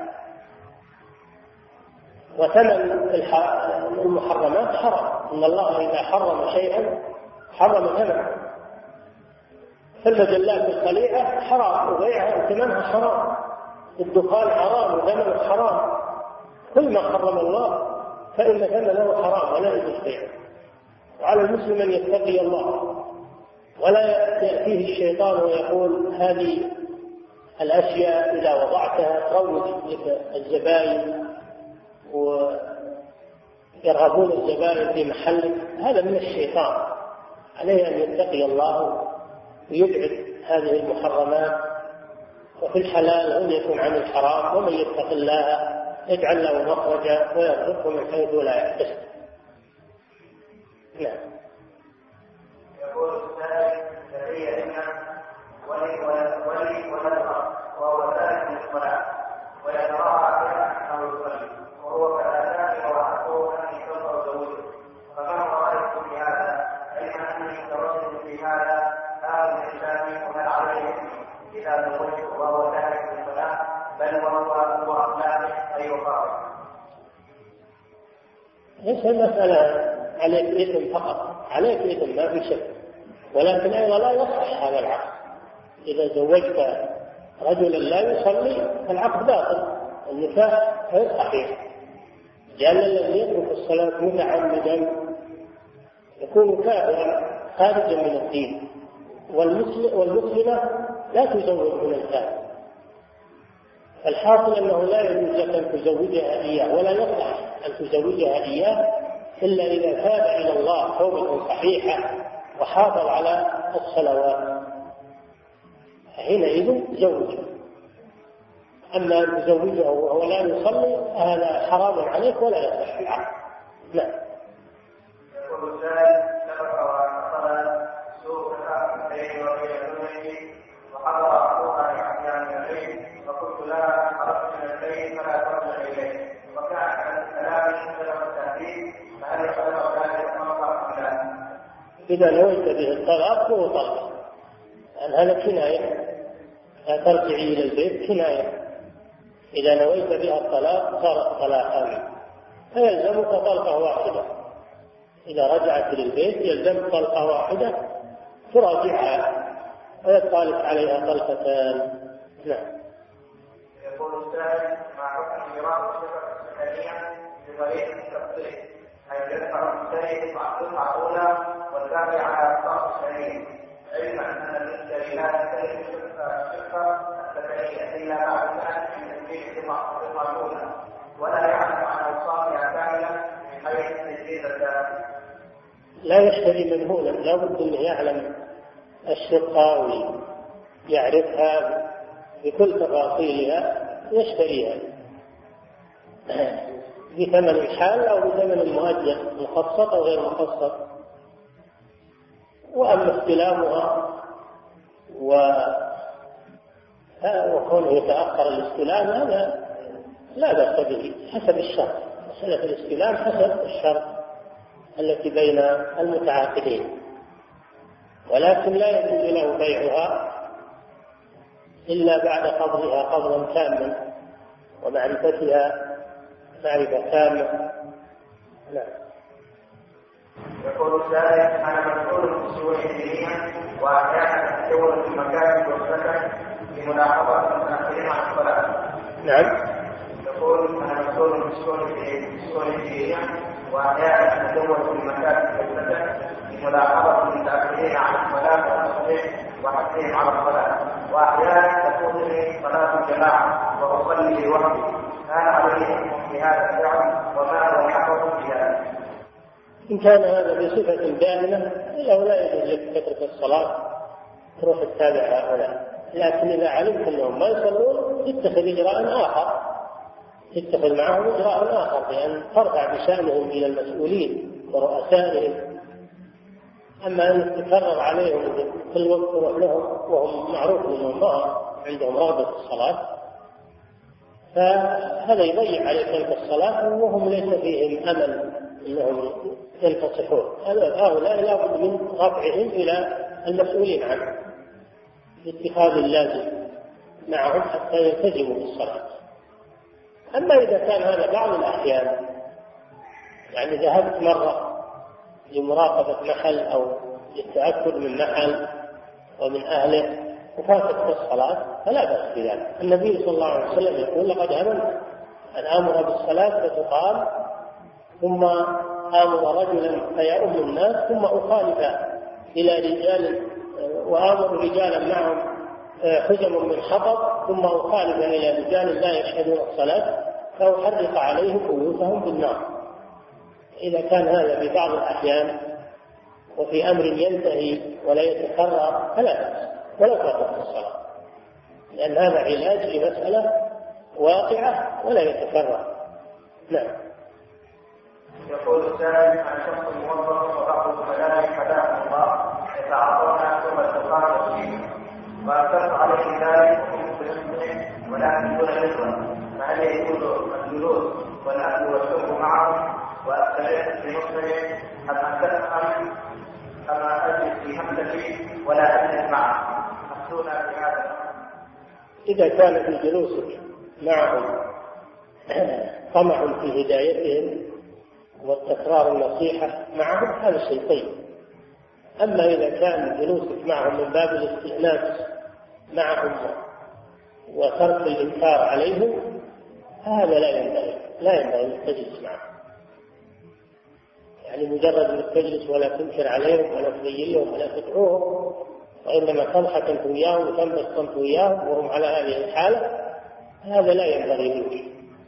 وثمن المحرمات حرام، إن الله إذا حرم شيئا حرم ثمنه، فالمجلات الخليعة حرام وبيعها ثمنها حرام، الدخان حرام وثمنه حرام، كل ما حرم الله فإن ثمنه حرام ولا يجوز بيعه. وعلى المسلم أن يتقي الله ولا يأتيه الشيطان ويقول هذه الأشياء إذا وضعتها تروج لك الزبائن ويرغبون الزبائن في محلك، هذا من الشيطان. عليه أن يتقي الله ويبعد هذه المحرمات، وفي الحلال أن يكون عن الحرام، ومن يتق الله يجعل له مخرجا ويرزقه من حيث لا يحتسب. نعم. يقول السائل: لدي ابنة ولي ولدها وهو ذلك من الصلاة ويتراءى بها أنه يصلي وهو كذلك وحقه أن يصلى زوجه، فما رأيكم في هذا؟ علما أني متردد في هذا هذا الإسلام وهل عليه إذا زوجته وهو ذلك من الصلاة بل وهو أخلاقه أي وقاره؟ ليس المسألة عليك إثم فقط، عليك إثم ما في شك، ولكن أيضا لا يصح هذا العقد. إذا زوجت رجلا لا يصلي فالعقد باطل، النكاح غير صحيح، لأن الذي يترك الصلاة متعمدا يكون كافرا خارجا من الدين، والمسلمة لا تزوج من الكافر. الحاصل أنه لا يجوز لك أن تزوجها إياه، ولا يصح أن تزوجها إياه إلا إذا تاب إلى الله توبة صحيحة وحافظ على الصلوات، حينئذ زوجه. أما أن تزوجه وهو لا يصلي هذا حرام عليك ولا يصح العقد. لا. يقول السائل: سبق وحصل سوء تفاهم بيني وبين زوجتي وحضر أخوها لأحيان الليل، فقلت لها خرجت من البيت فلا ترجع إليه، وكان كلامي سبب التهديد، فهل يصدق ذلك أمر أم لا؟ إذا نويت به الطلاق فهو طلاق، لأن هذا كناية، لا ترجعي إلى البيت كناية. إذا نويت بها الطلاق صارت طلاقا، فيلزمك طلقة واحدة. إذا رجعت للبيت يلزمك طلقة واحدة تراجعها ويبقى لك عليها طلقتان. نعم. يقول السائل: مع حكم ميراث الشفقة السكنية بطريق التفصيل، حيث يدفع المشتري الدفعة الأولى والباقي على أقساط الشريك، علما أن المشتري لا يستلم الشفقة السكنية إلا بعد أن تسجيل الدفعة الأولى، ولا يعلم عن أوصافها كاملة بحيث تسجيل الثاني. لا يشتري منهولا، لا بد أن يعلم الشقة ويعرفها بكل تفاصيلها، يشتريها بثمن حال أو بثمن مؤجل، مخصص أو غير مخصص. وأما استلامها وكونه يتأخر الاستلام هذا لا بأس به حسب الشرط. مسألة الاستلام حسب الشرط التي بين المتعاقدين، ولكن لا يجوز له بيعها إلا بعد قبضها قبضا تاما ومعرفتها معرفة تامة. نعم. يقول السائل: أنا مسؤول في الشؤون الدينية وأحيانا أتجول في المكاتب والسكن لملاحظة المتأخرين عن الصلاة. نعم. يقول: أنا مسؤول في الشؤون الدينية وأحيانا أتجول في المكاتب والسكن لملاحظة المتأخرين عن الصلاة وحثهم على الصلاة، وأحيانا تفوتني صلاة الجماعة وأصلي لوحدي، هل علي في هذا الفعل وما هو الحق في ذلك؟ إن كان هذا بصفة دائمة له لا يجوز لك تترك الصلاة تروح تتابع هؤلاء، لكن إذا علمت أنهم ما يصلون تتخذ إجراء آخر، تتخذ معهم إجراء آخر بأن ترفع بشأنهم إلى المسؤولين ورؤسائهم. أما أن تكرر عليهم في الوقت تروح لهم وهم معروف أنهم ما عندهم رغبة في الصلاة، فهذا يضيع عليك تلك الصلاة وهم ليس فيهم أمل أنهم ينتصحون. هؤلاء لا بد من رفعهم إلى المسؤولين عنهم باتخاذ اللازم معهم حتى يلتزموا بالصلاة. أما إذا كان هذا بعض الأحيان، يعني ذهبت مرة لمراقبة محل أو للتأكد من محل ومن أهله وفاتت الصلاة فلا بأس بذلك. النبي صلى الله عليه وسلم يقول: لقد أمرت أن آمر بالصلاة فتقام ثم آمر رجلا فيؤم الناس ثم أخالف إلى رجال وآمر رجالا معهم حزم من حطب ثم أخالف إلى رجال لا يشهدون الصلاة فأحرق عليهم بيوتهم بالنار. إذا كان هذا في بعض الأحيان وفي أمر ينتهي ولا يتكرر فلا بأس ولا فاتت الصلاة، لأن هذا علاج لمسألة واقعة ولا يتكرر. نعم. يقول السائل: عن شخص موظف وبعض الزملاء حداهم الله يتعاطون ثم التقاء فيه وأكثر عليه ذلك وهم بنفسه ولكن دون نسبة، فهل يجوز الجلوس والأكل والشرب معهم وأستريح في مصره أما أجلس في همستي ولا أجلس معه؟ أفتونا في هذا. إذا كان في جلوسك معهم طمع في هدايتهم والتكرار النصيحة معهم هذا شيء طيب. أما إذا كان جلوسك معهم من باب الاستئناس معهم وترك الإنكار عليهم هذا لا ينبغي أن تجلس معهم. يعني مجرد أن تجلس ولا تنكر عليهم ولا تبين لهم ولا تدعوهم، وإنما تضحك وياهم وتنبسط وياهم وهم على هذه الحالة، هذا لا ينبغي منك.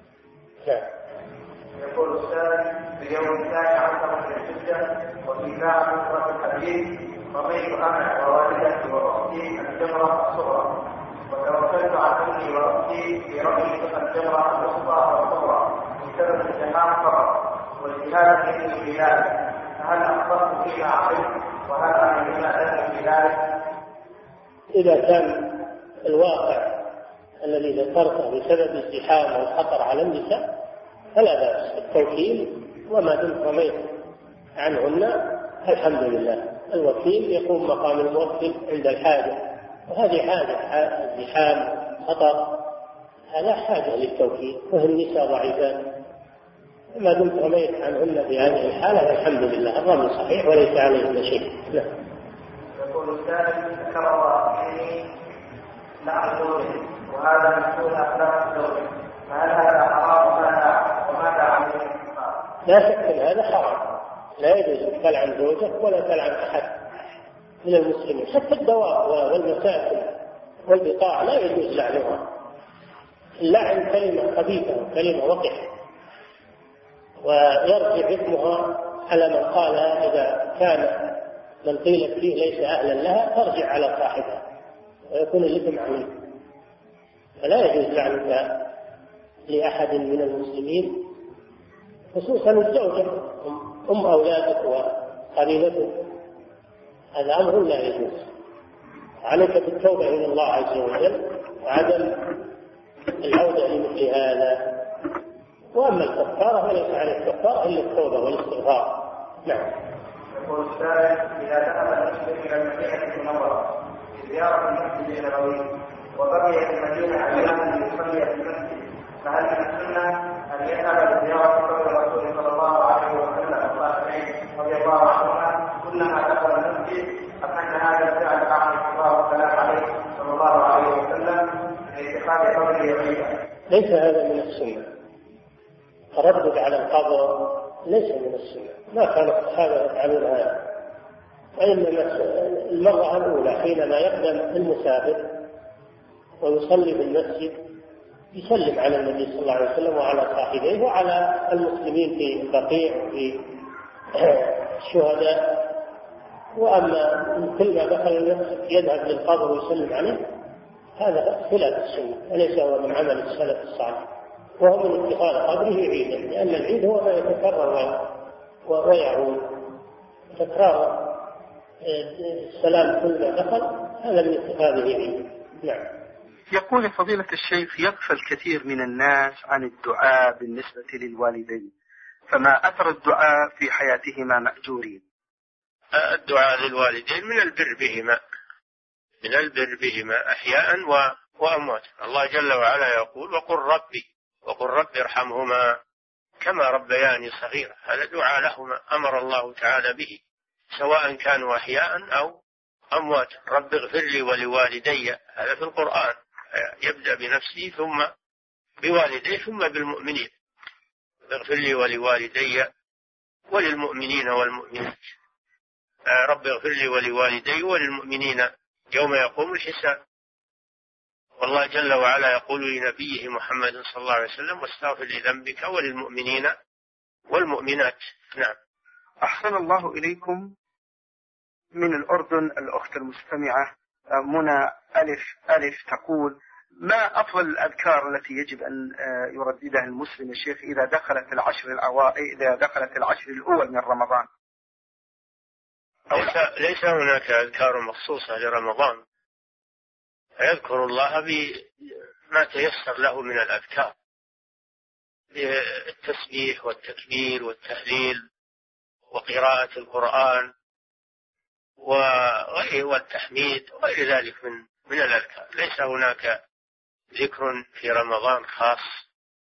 يقول السائل: في يوم الثاني عشر من الحجة وفي ساعة نصرة الحديث رميت أنا ووالدتي وأختي الجمرة الصغرى، وتوكلت على أمي وأختي في رمي الجمرة الوسطى والصغرى بسبب الزحام فقط والجهاد في البلاد، فهل أخطأت فيما عملت وهل أنا بما في ذلك؟ إذا كان الواقع الذي ذكرته بسبب الزحام والخطر على النساء فلا بأس التوكيل، وما دمت رميت عنهن الحمد لله. الوكيل يقوم مقام الموكل عند الحاجة، وهذه حاجة زحام خطر، هذا حاجة للتوكيل، وهي النساء ضعيفات، ما دمت رميت عنهن في هذه الحالة الحمد لله الرمي صحيح وليس عليهن شيء. يقول السائل ذكر الله فيه لعن زوجه وهذا مسؤول أخلاق الزوج، فهل هذا حرام وماذا عليه؟ لا شك ان هذا حرام، لا يجوز ان تلعن زوجك ولا تلعن احد من المسلمين، حتى الدواب والمساكن والبقاع لا يجوز لعنها. اللعن كلمه خبيثه وكلمه وقحه، ويرجع اسمها على من قالها اذا كان من قيلت فيه ليس اهلا لها ترجع على صاحبها ويكون الاثم عليه. فلا يجوز لعنك لاحد من المسلمين، خصوصا الزوجة أم أولادك وقريبتك، هذا أمر لا يجوز. عليك بالتوبة إلى الله عز وجل وعدم العودة لمثل هذا. وأما الكفارة فليس عليك كفارة إلا التوبة والاستغفار. نعم. يقول السائل إذا دخل المسلم إلى المدينة المنورة زيارة المسجد النبوي وبقي في المدينة أيام ليصلي في المسجد، فهل من السنة أن يذهب لزيارة قبر الرسول صلى الله عليه وسلم والصالحين رضي الله عنهما كلما دخل المسجد، أم أن هذا الفعل عليه الله والسلام عليه صلى الله عليه وسلم لاتخاذ قبره عيدا؟ ليس هذا من السنة، التردد على القبر ليس من السنة، ما كان الصحابة يفعلون هذا. وإنما المرة الأولى حينما يقدم المسافر ويصلي بالمسجد يسلم على النبي صلى الله عليه وسلم وعلى صاحبيه وعلى المسلمين في البقيع وفي الشهداء. وأما كل ما دخل المسجد يذهب للقبر ويسلم عليه هذا خلاف السنة وليس هو من عمل السلف الصالح، وهو من اتخاذ قبره عيدا، لأن العيد هو ما يتكرر ويعود. تكرار السلام كل ما دخل هذا من اتخاذه عيدا. نعم. يقول فضيلة الشيخ يغفل كثير من الناس عن الدعاء بالنسبة للوالدين، فما أثر الدعاء في حياتهما مأجورين؟ الدعاء للوالدين من البر بهما أحياء وأمواتا. الله جل وعلا يقول وقل رب ارحمهما كما ربياني صغيرا، هذا دعاء لهما أمر الله تعالى به سواء كانوا أحياء أو أمواتا. رب اغفر لي ولوالدي، هذا في القرآن، يبدأ بنفسه ثم بوالديه ثم بالمؤمنين. اغفر لي ولوالدي وللمؤمنين والمؤمنات. رب اغفر لي ولوالدي وللمؤمنين يوم يقوم الحساب. والله جل وعلا يقول لنبيه محمد صلى الله عليه وسلم واستغفر لذنبك وللمؤمنين والمؤمنات. نعم. أحسن الله إليكم. من الأردن الأخت المستمعة منى ألف تقول: ما أفضل الأذكار التي يجب أن يرددها المسلم الشيخ إذا دخلت العشر الأول من رمضان؟ ليس هناك أذكار مخصوصة لرمضان، يذكر الله بما تيسر له من الأذكار، التسبيح والتكبير والتهليل وقراءة القرآن والتحميد وغير ذلك من الأذكار. ليس هناك ذكر في رمضان خاص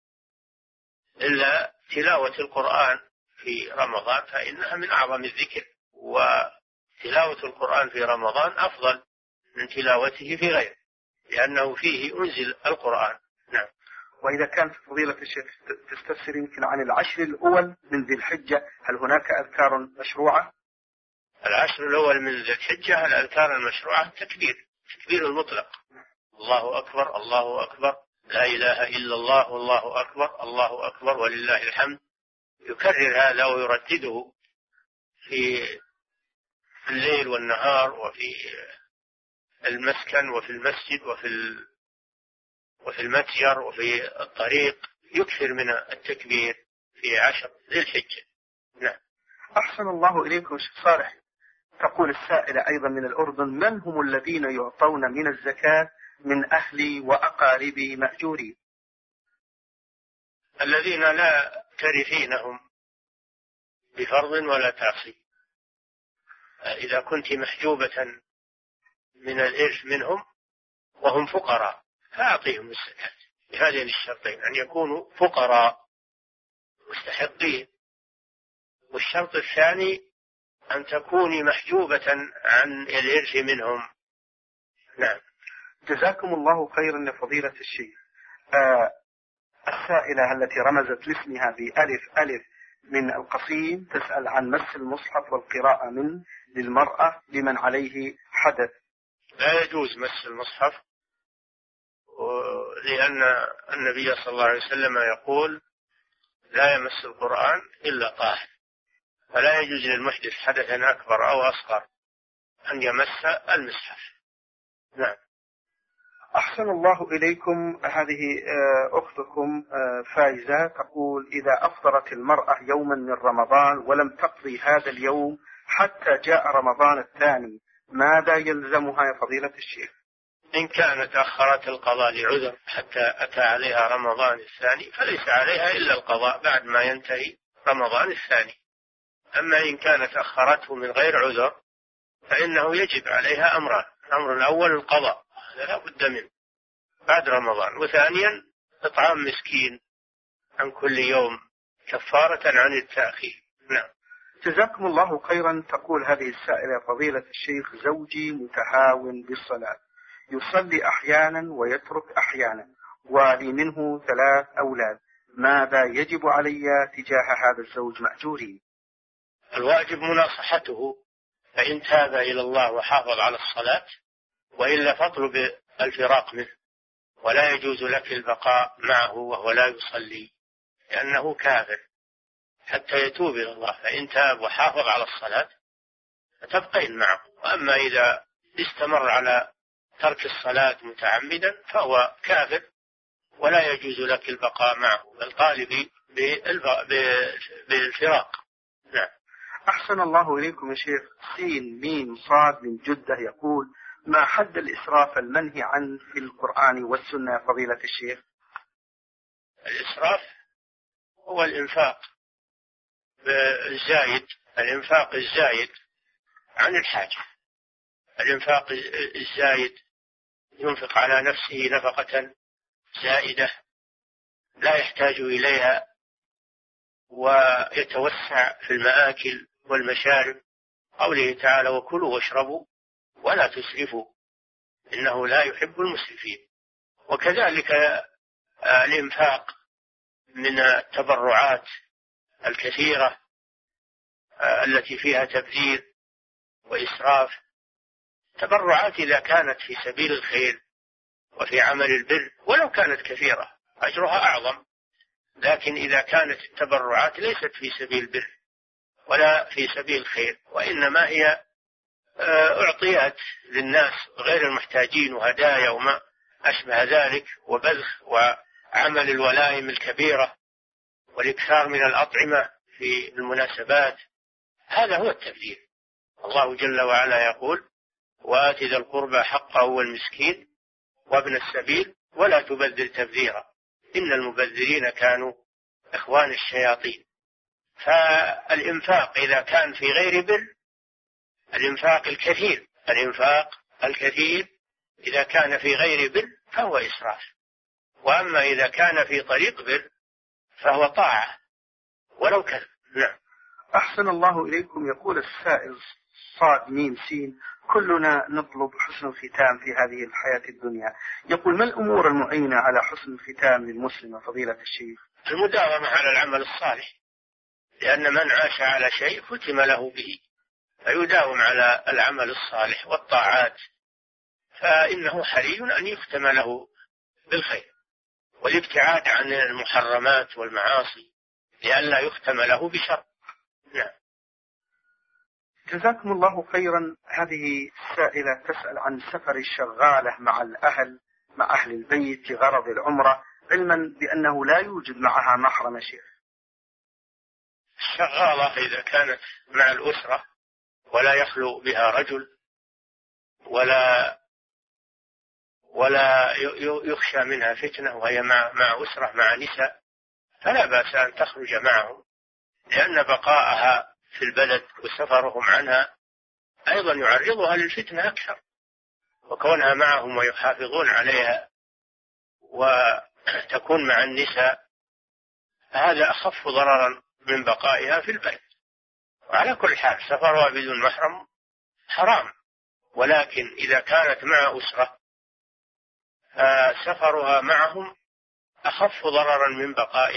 إلا تلاوة القرآن في رمضان، فإنها من أعظم الذكر، وتلاوة القرآن في رمضان أفضل من تلاوته في غيره لأنه فيه أنزل القرآن. نعم. وإذا كان فضيلة الشيخ تستفسر يمكن عن العشر الأول من ذي الحجة، هل هناك أذكار مشروعة؟ العشر الأول من ذي الحجة الأذكار المشروعة تكبير المطلق، الله أكبر الله أكبر لا إله إلا الله والله أكبر الله أكبر ولله الحمد. يكرر هذا ويردده في الليل والنهار وفي المسكن وفي المسجد وفي المتجر وفي الطريق، يكثر من التكبير في عشر ذي الحجة. نعم. أحسن الله إليكم شيخ صالح. تقول السائلة أيضا من الأردن: من هم الذين يعطون من الزكاة من أهلي وأقاربي مأجورين؟ الذين لا ترثينهم بفرض ولا تعصي، إذا كنت محجوبة من الإرث منهم وهم فقراء فأعطيهم الزكاة بهذين الشرطين، أن يكونوا فقراء مستحقين، والشرط الثاني أن تكوني محجوبة عن الإرث منهم. نعم. جزاكم الله خيرا يا فضيلة الشيخ. السائلة التي رمزت لاسمها بألف ألف من القصيم تسأل عن مس المصحف والقراءة منه للمرأة لمن عليه حدث. لا يجوز مس المصحف، لأن النبي صلى الله عليه وسلم يقول لا يمس القرآن إلا طاهر، فلا يجوز للمحدث حدثا أكبر أو أصغر أن يمس المصحف. نعم. أحسن الله إليكم. هذه أختكم فايزة تقول إذا أفطرت المرأة يوما من رمضان ولم تقضي هذا اليوم حتى جاء رمضان الثاني ماذا يلزمها يا فضيلة الشيخ؟ إن كانت أخرت القضاء لعذر حتى أتى عليها رمضان الثاني فليس عليها إلا القضاء بعد ما ينتهي رمضان الثاني. أما إن كانت أخرته من غير عذر فإنه يجب عليها أمران: الأمر الأول القضاء، هذا لا بد منه بعد رمضان، وثانيا إطعام مسكين عن كل يوم كفارة عن التأخير. نعم. جزاكم الله خيرا. تقول هذه السائلة فضيلة الشيخ زوجي متهاون بالصلاة، يصلي أحيانا ويترك أحيانا، ولي منه 3 أولاد، ماذا يجب علي تجاه هذا الزوج مأجورين؟ الواجب مناصحته، فإن تاب إلى الله وحافظ على الصلاة وإلا فاطلب الفراق منه، ولا يجوز لك البقاء معه وهو لا يصلي لأنه كافر حتى يتوب إلى الله. فإن تاب وحافظ على الصلاة فتبقين معه، وأما إذا استمر على ترك الصلاة متعمدا فهو كافر ولا يجوز لك البقاء معه، بل طالبي بالفراق. نعم. أحسن الله إليكم يا شيخ. سين ميم صاد من جدة يقول ما حد الإسراف المنهي عنه في القرآن والسنة فضيلة الشيخ؟ الإسراف هو الإنفاق الزايد، الإنفاق الزايد عن الحاجة. الإنفاق الزايد ينفق على نفسه نفقة زائدة لا يحتاج إليها، ويتوسع في المآكل والمشارب، قوله تعالى وكلوا واشربوا ولا تسرفوا إنه لا يحب المسرفين. وكذلك الإنفاق من التبرعات الكثيرة التي فيها تبذير وإسراف، تبرعات إذا كانت في سبيل الخير وفي عمل البر ولو كانت كثيرة أجرها أعظم، لكن إذا كانت التبرعات ليست في سبيل البر ولا في سبيل الخير وإنما هي أعطيات للناس غير المحتاجين وهدايا وما أشبه ذلك وبذخ وعمل الولائم الكبيرة والإكثار من الأطعمة في المناسبات، هذا هو التبذير. الله جل وعلا يقول وآت ذا القربى حقه والمسكين وابن السبيل ولا تبذر تبذيرا إن المبذرين كانوا إخوان الشياطين. فالإنفاق إذا كان في غير بر، الإنفاق الكثير إذا كان في غير بر فهو إسراف، وأما إذا كان في طريق بر فهو طاعة ولو كان. نعم. أحسن الله إليكم. يقول السائل صاد ميم سين كلنا نطلب حسن الختام في هذه الحياة الدنيا، يقول ما الأمور المعينة على حسن الختام للمسلم فضيلة الشيخ؟ المداومة على العمل الصالح، لأن من عاش على شيء ختم له به، فيداوم على العمل الصالح والطاعات، فإنه حري أن يختم له بالخير، والابتعاد عن المحرمات والمعاصي لئلا يختم له بشر. نعم. جزاكم الله خيرا. هذه السائلة تسأل عن سفر الشغالة مع أهل البيت لغرض العمرة، علما بأنه لا يوجد معها محرم شيخ. الشغالة إذا كانت مع الأسرة ولا يخلو بها رجل ولا يخشى منها فتنة وهي مع أسرة مع نساء فلا بأس أن تخرج معهم، لأن بقاءها في البلد وسفرهم عنها أيضا يعرضها للفتنة أكثر، وكونها معهم ويحافظون عليها وتكون مع النساء هذا أخف ضررا من بقائها في البيت. وعلى كل حال سفرها بدون محرم حرام، ولكن إذا كانت مع أسرة سفرها معهم أخف ضررا من بقائها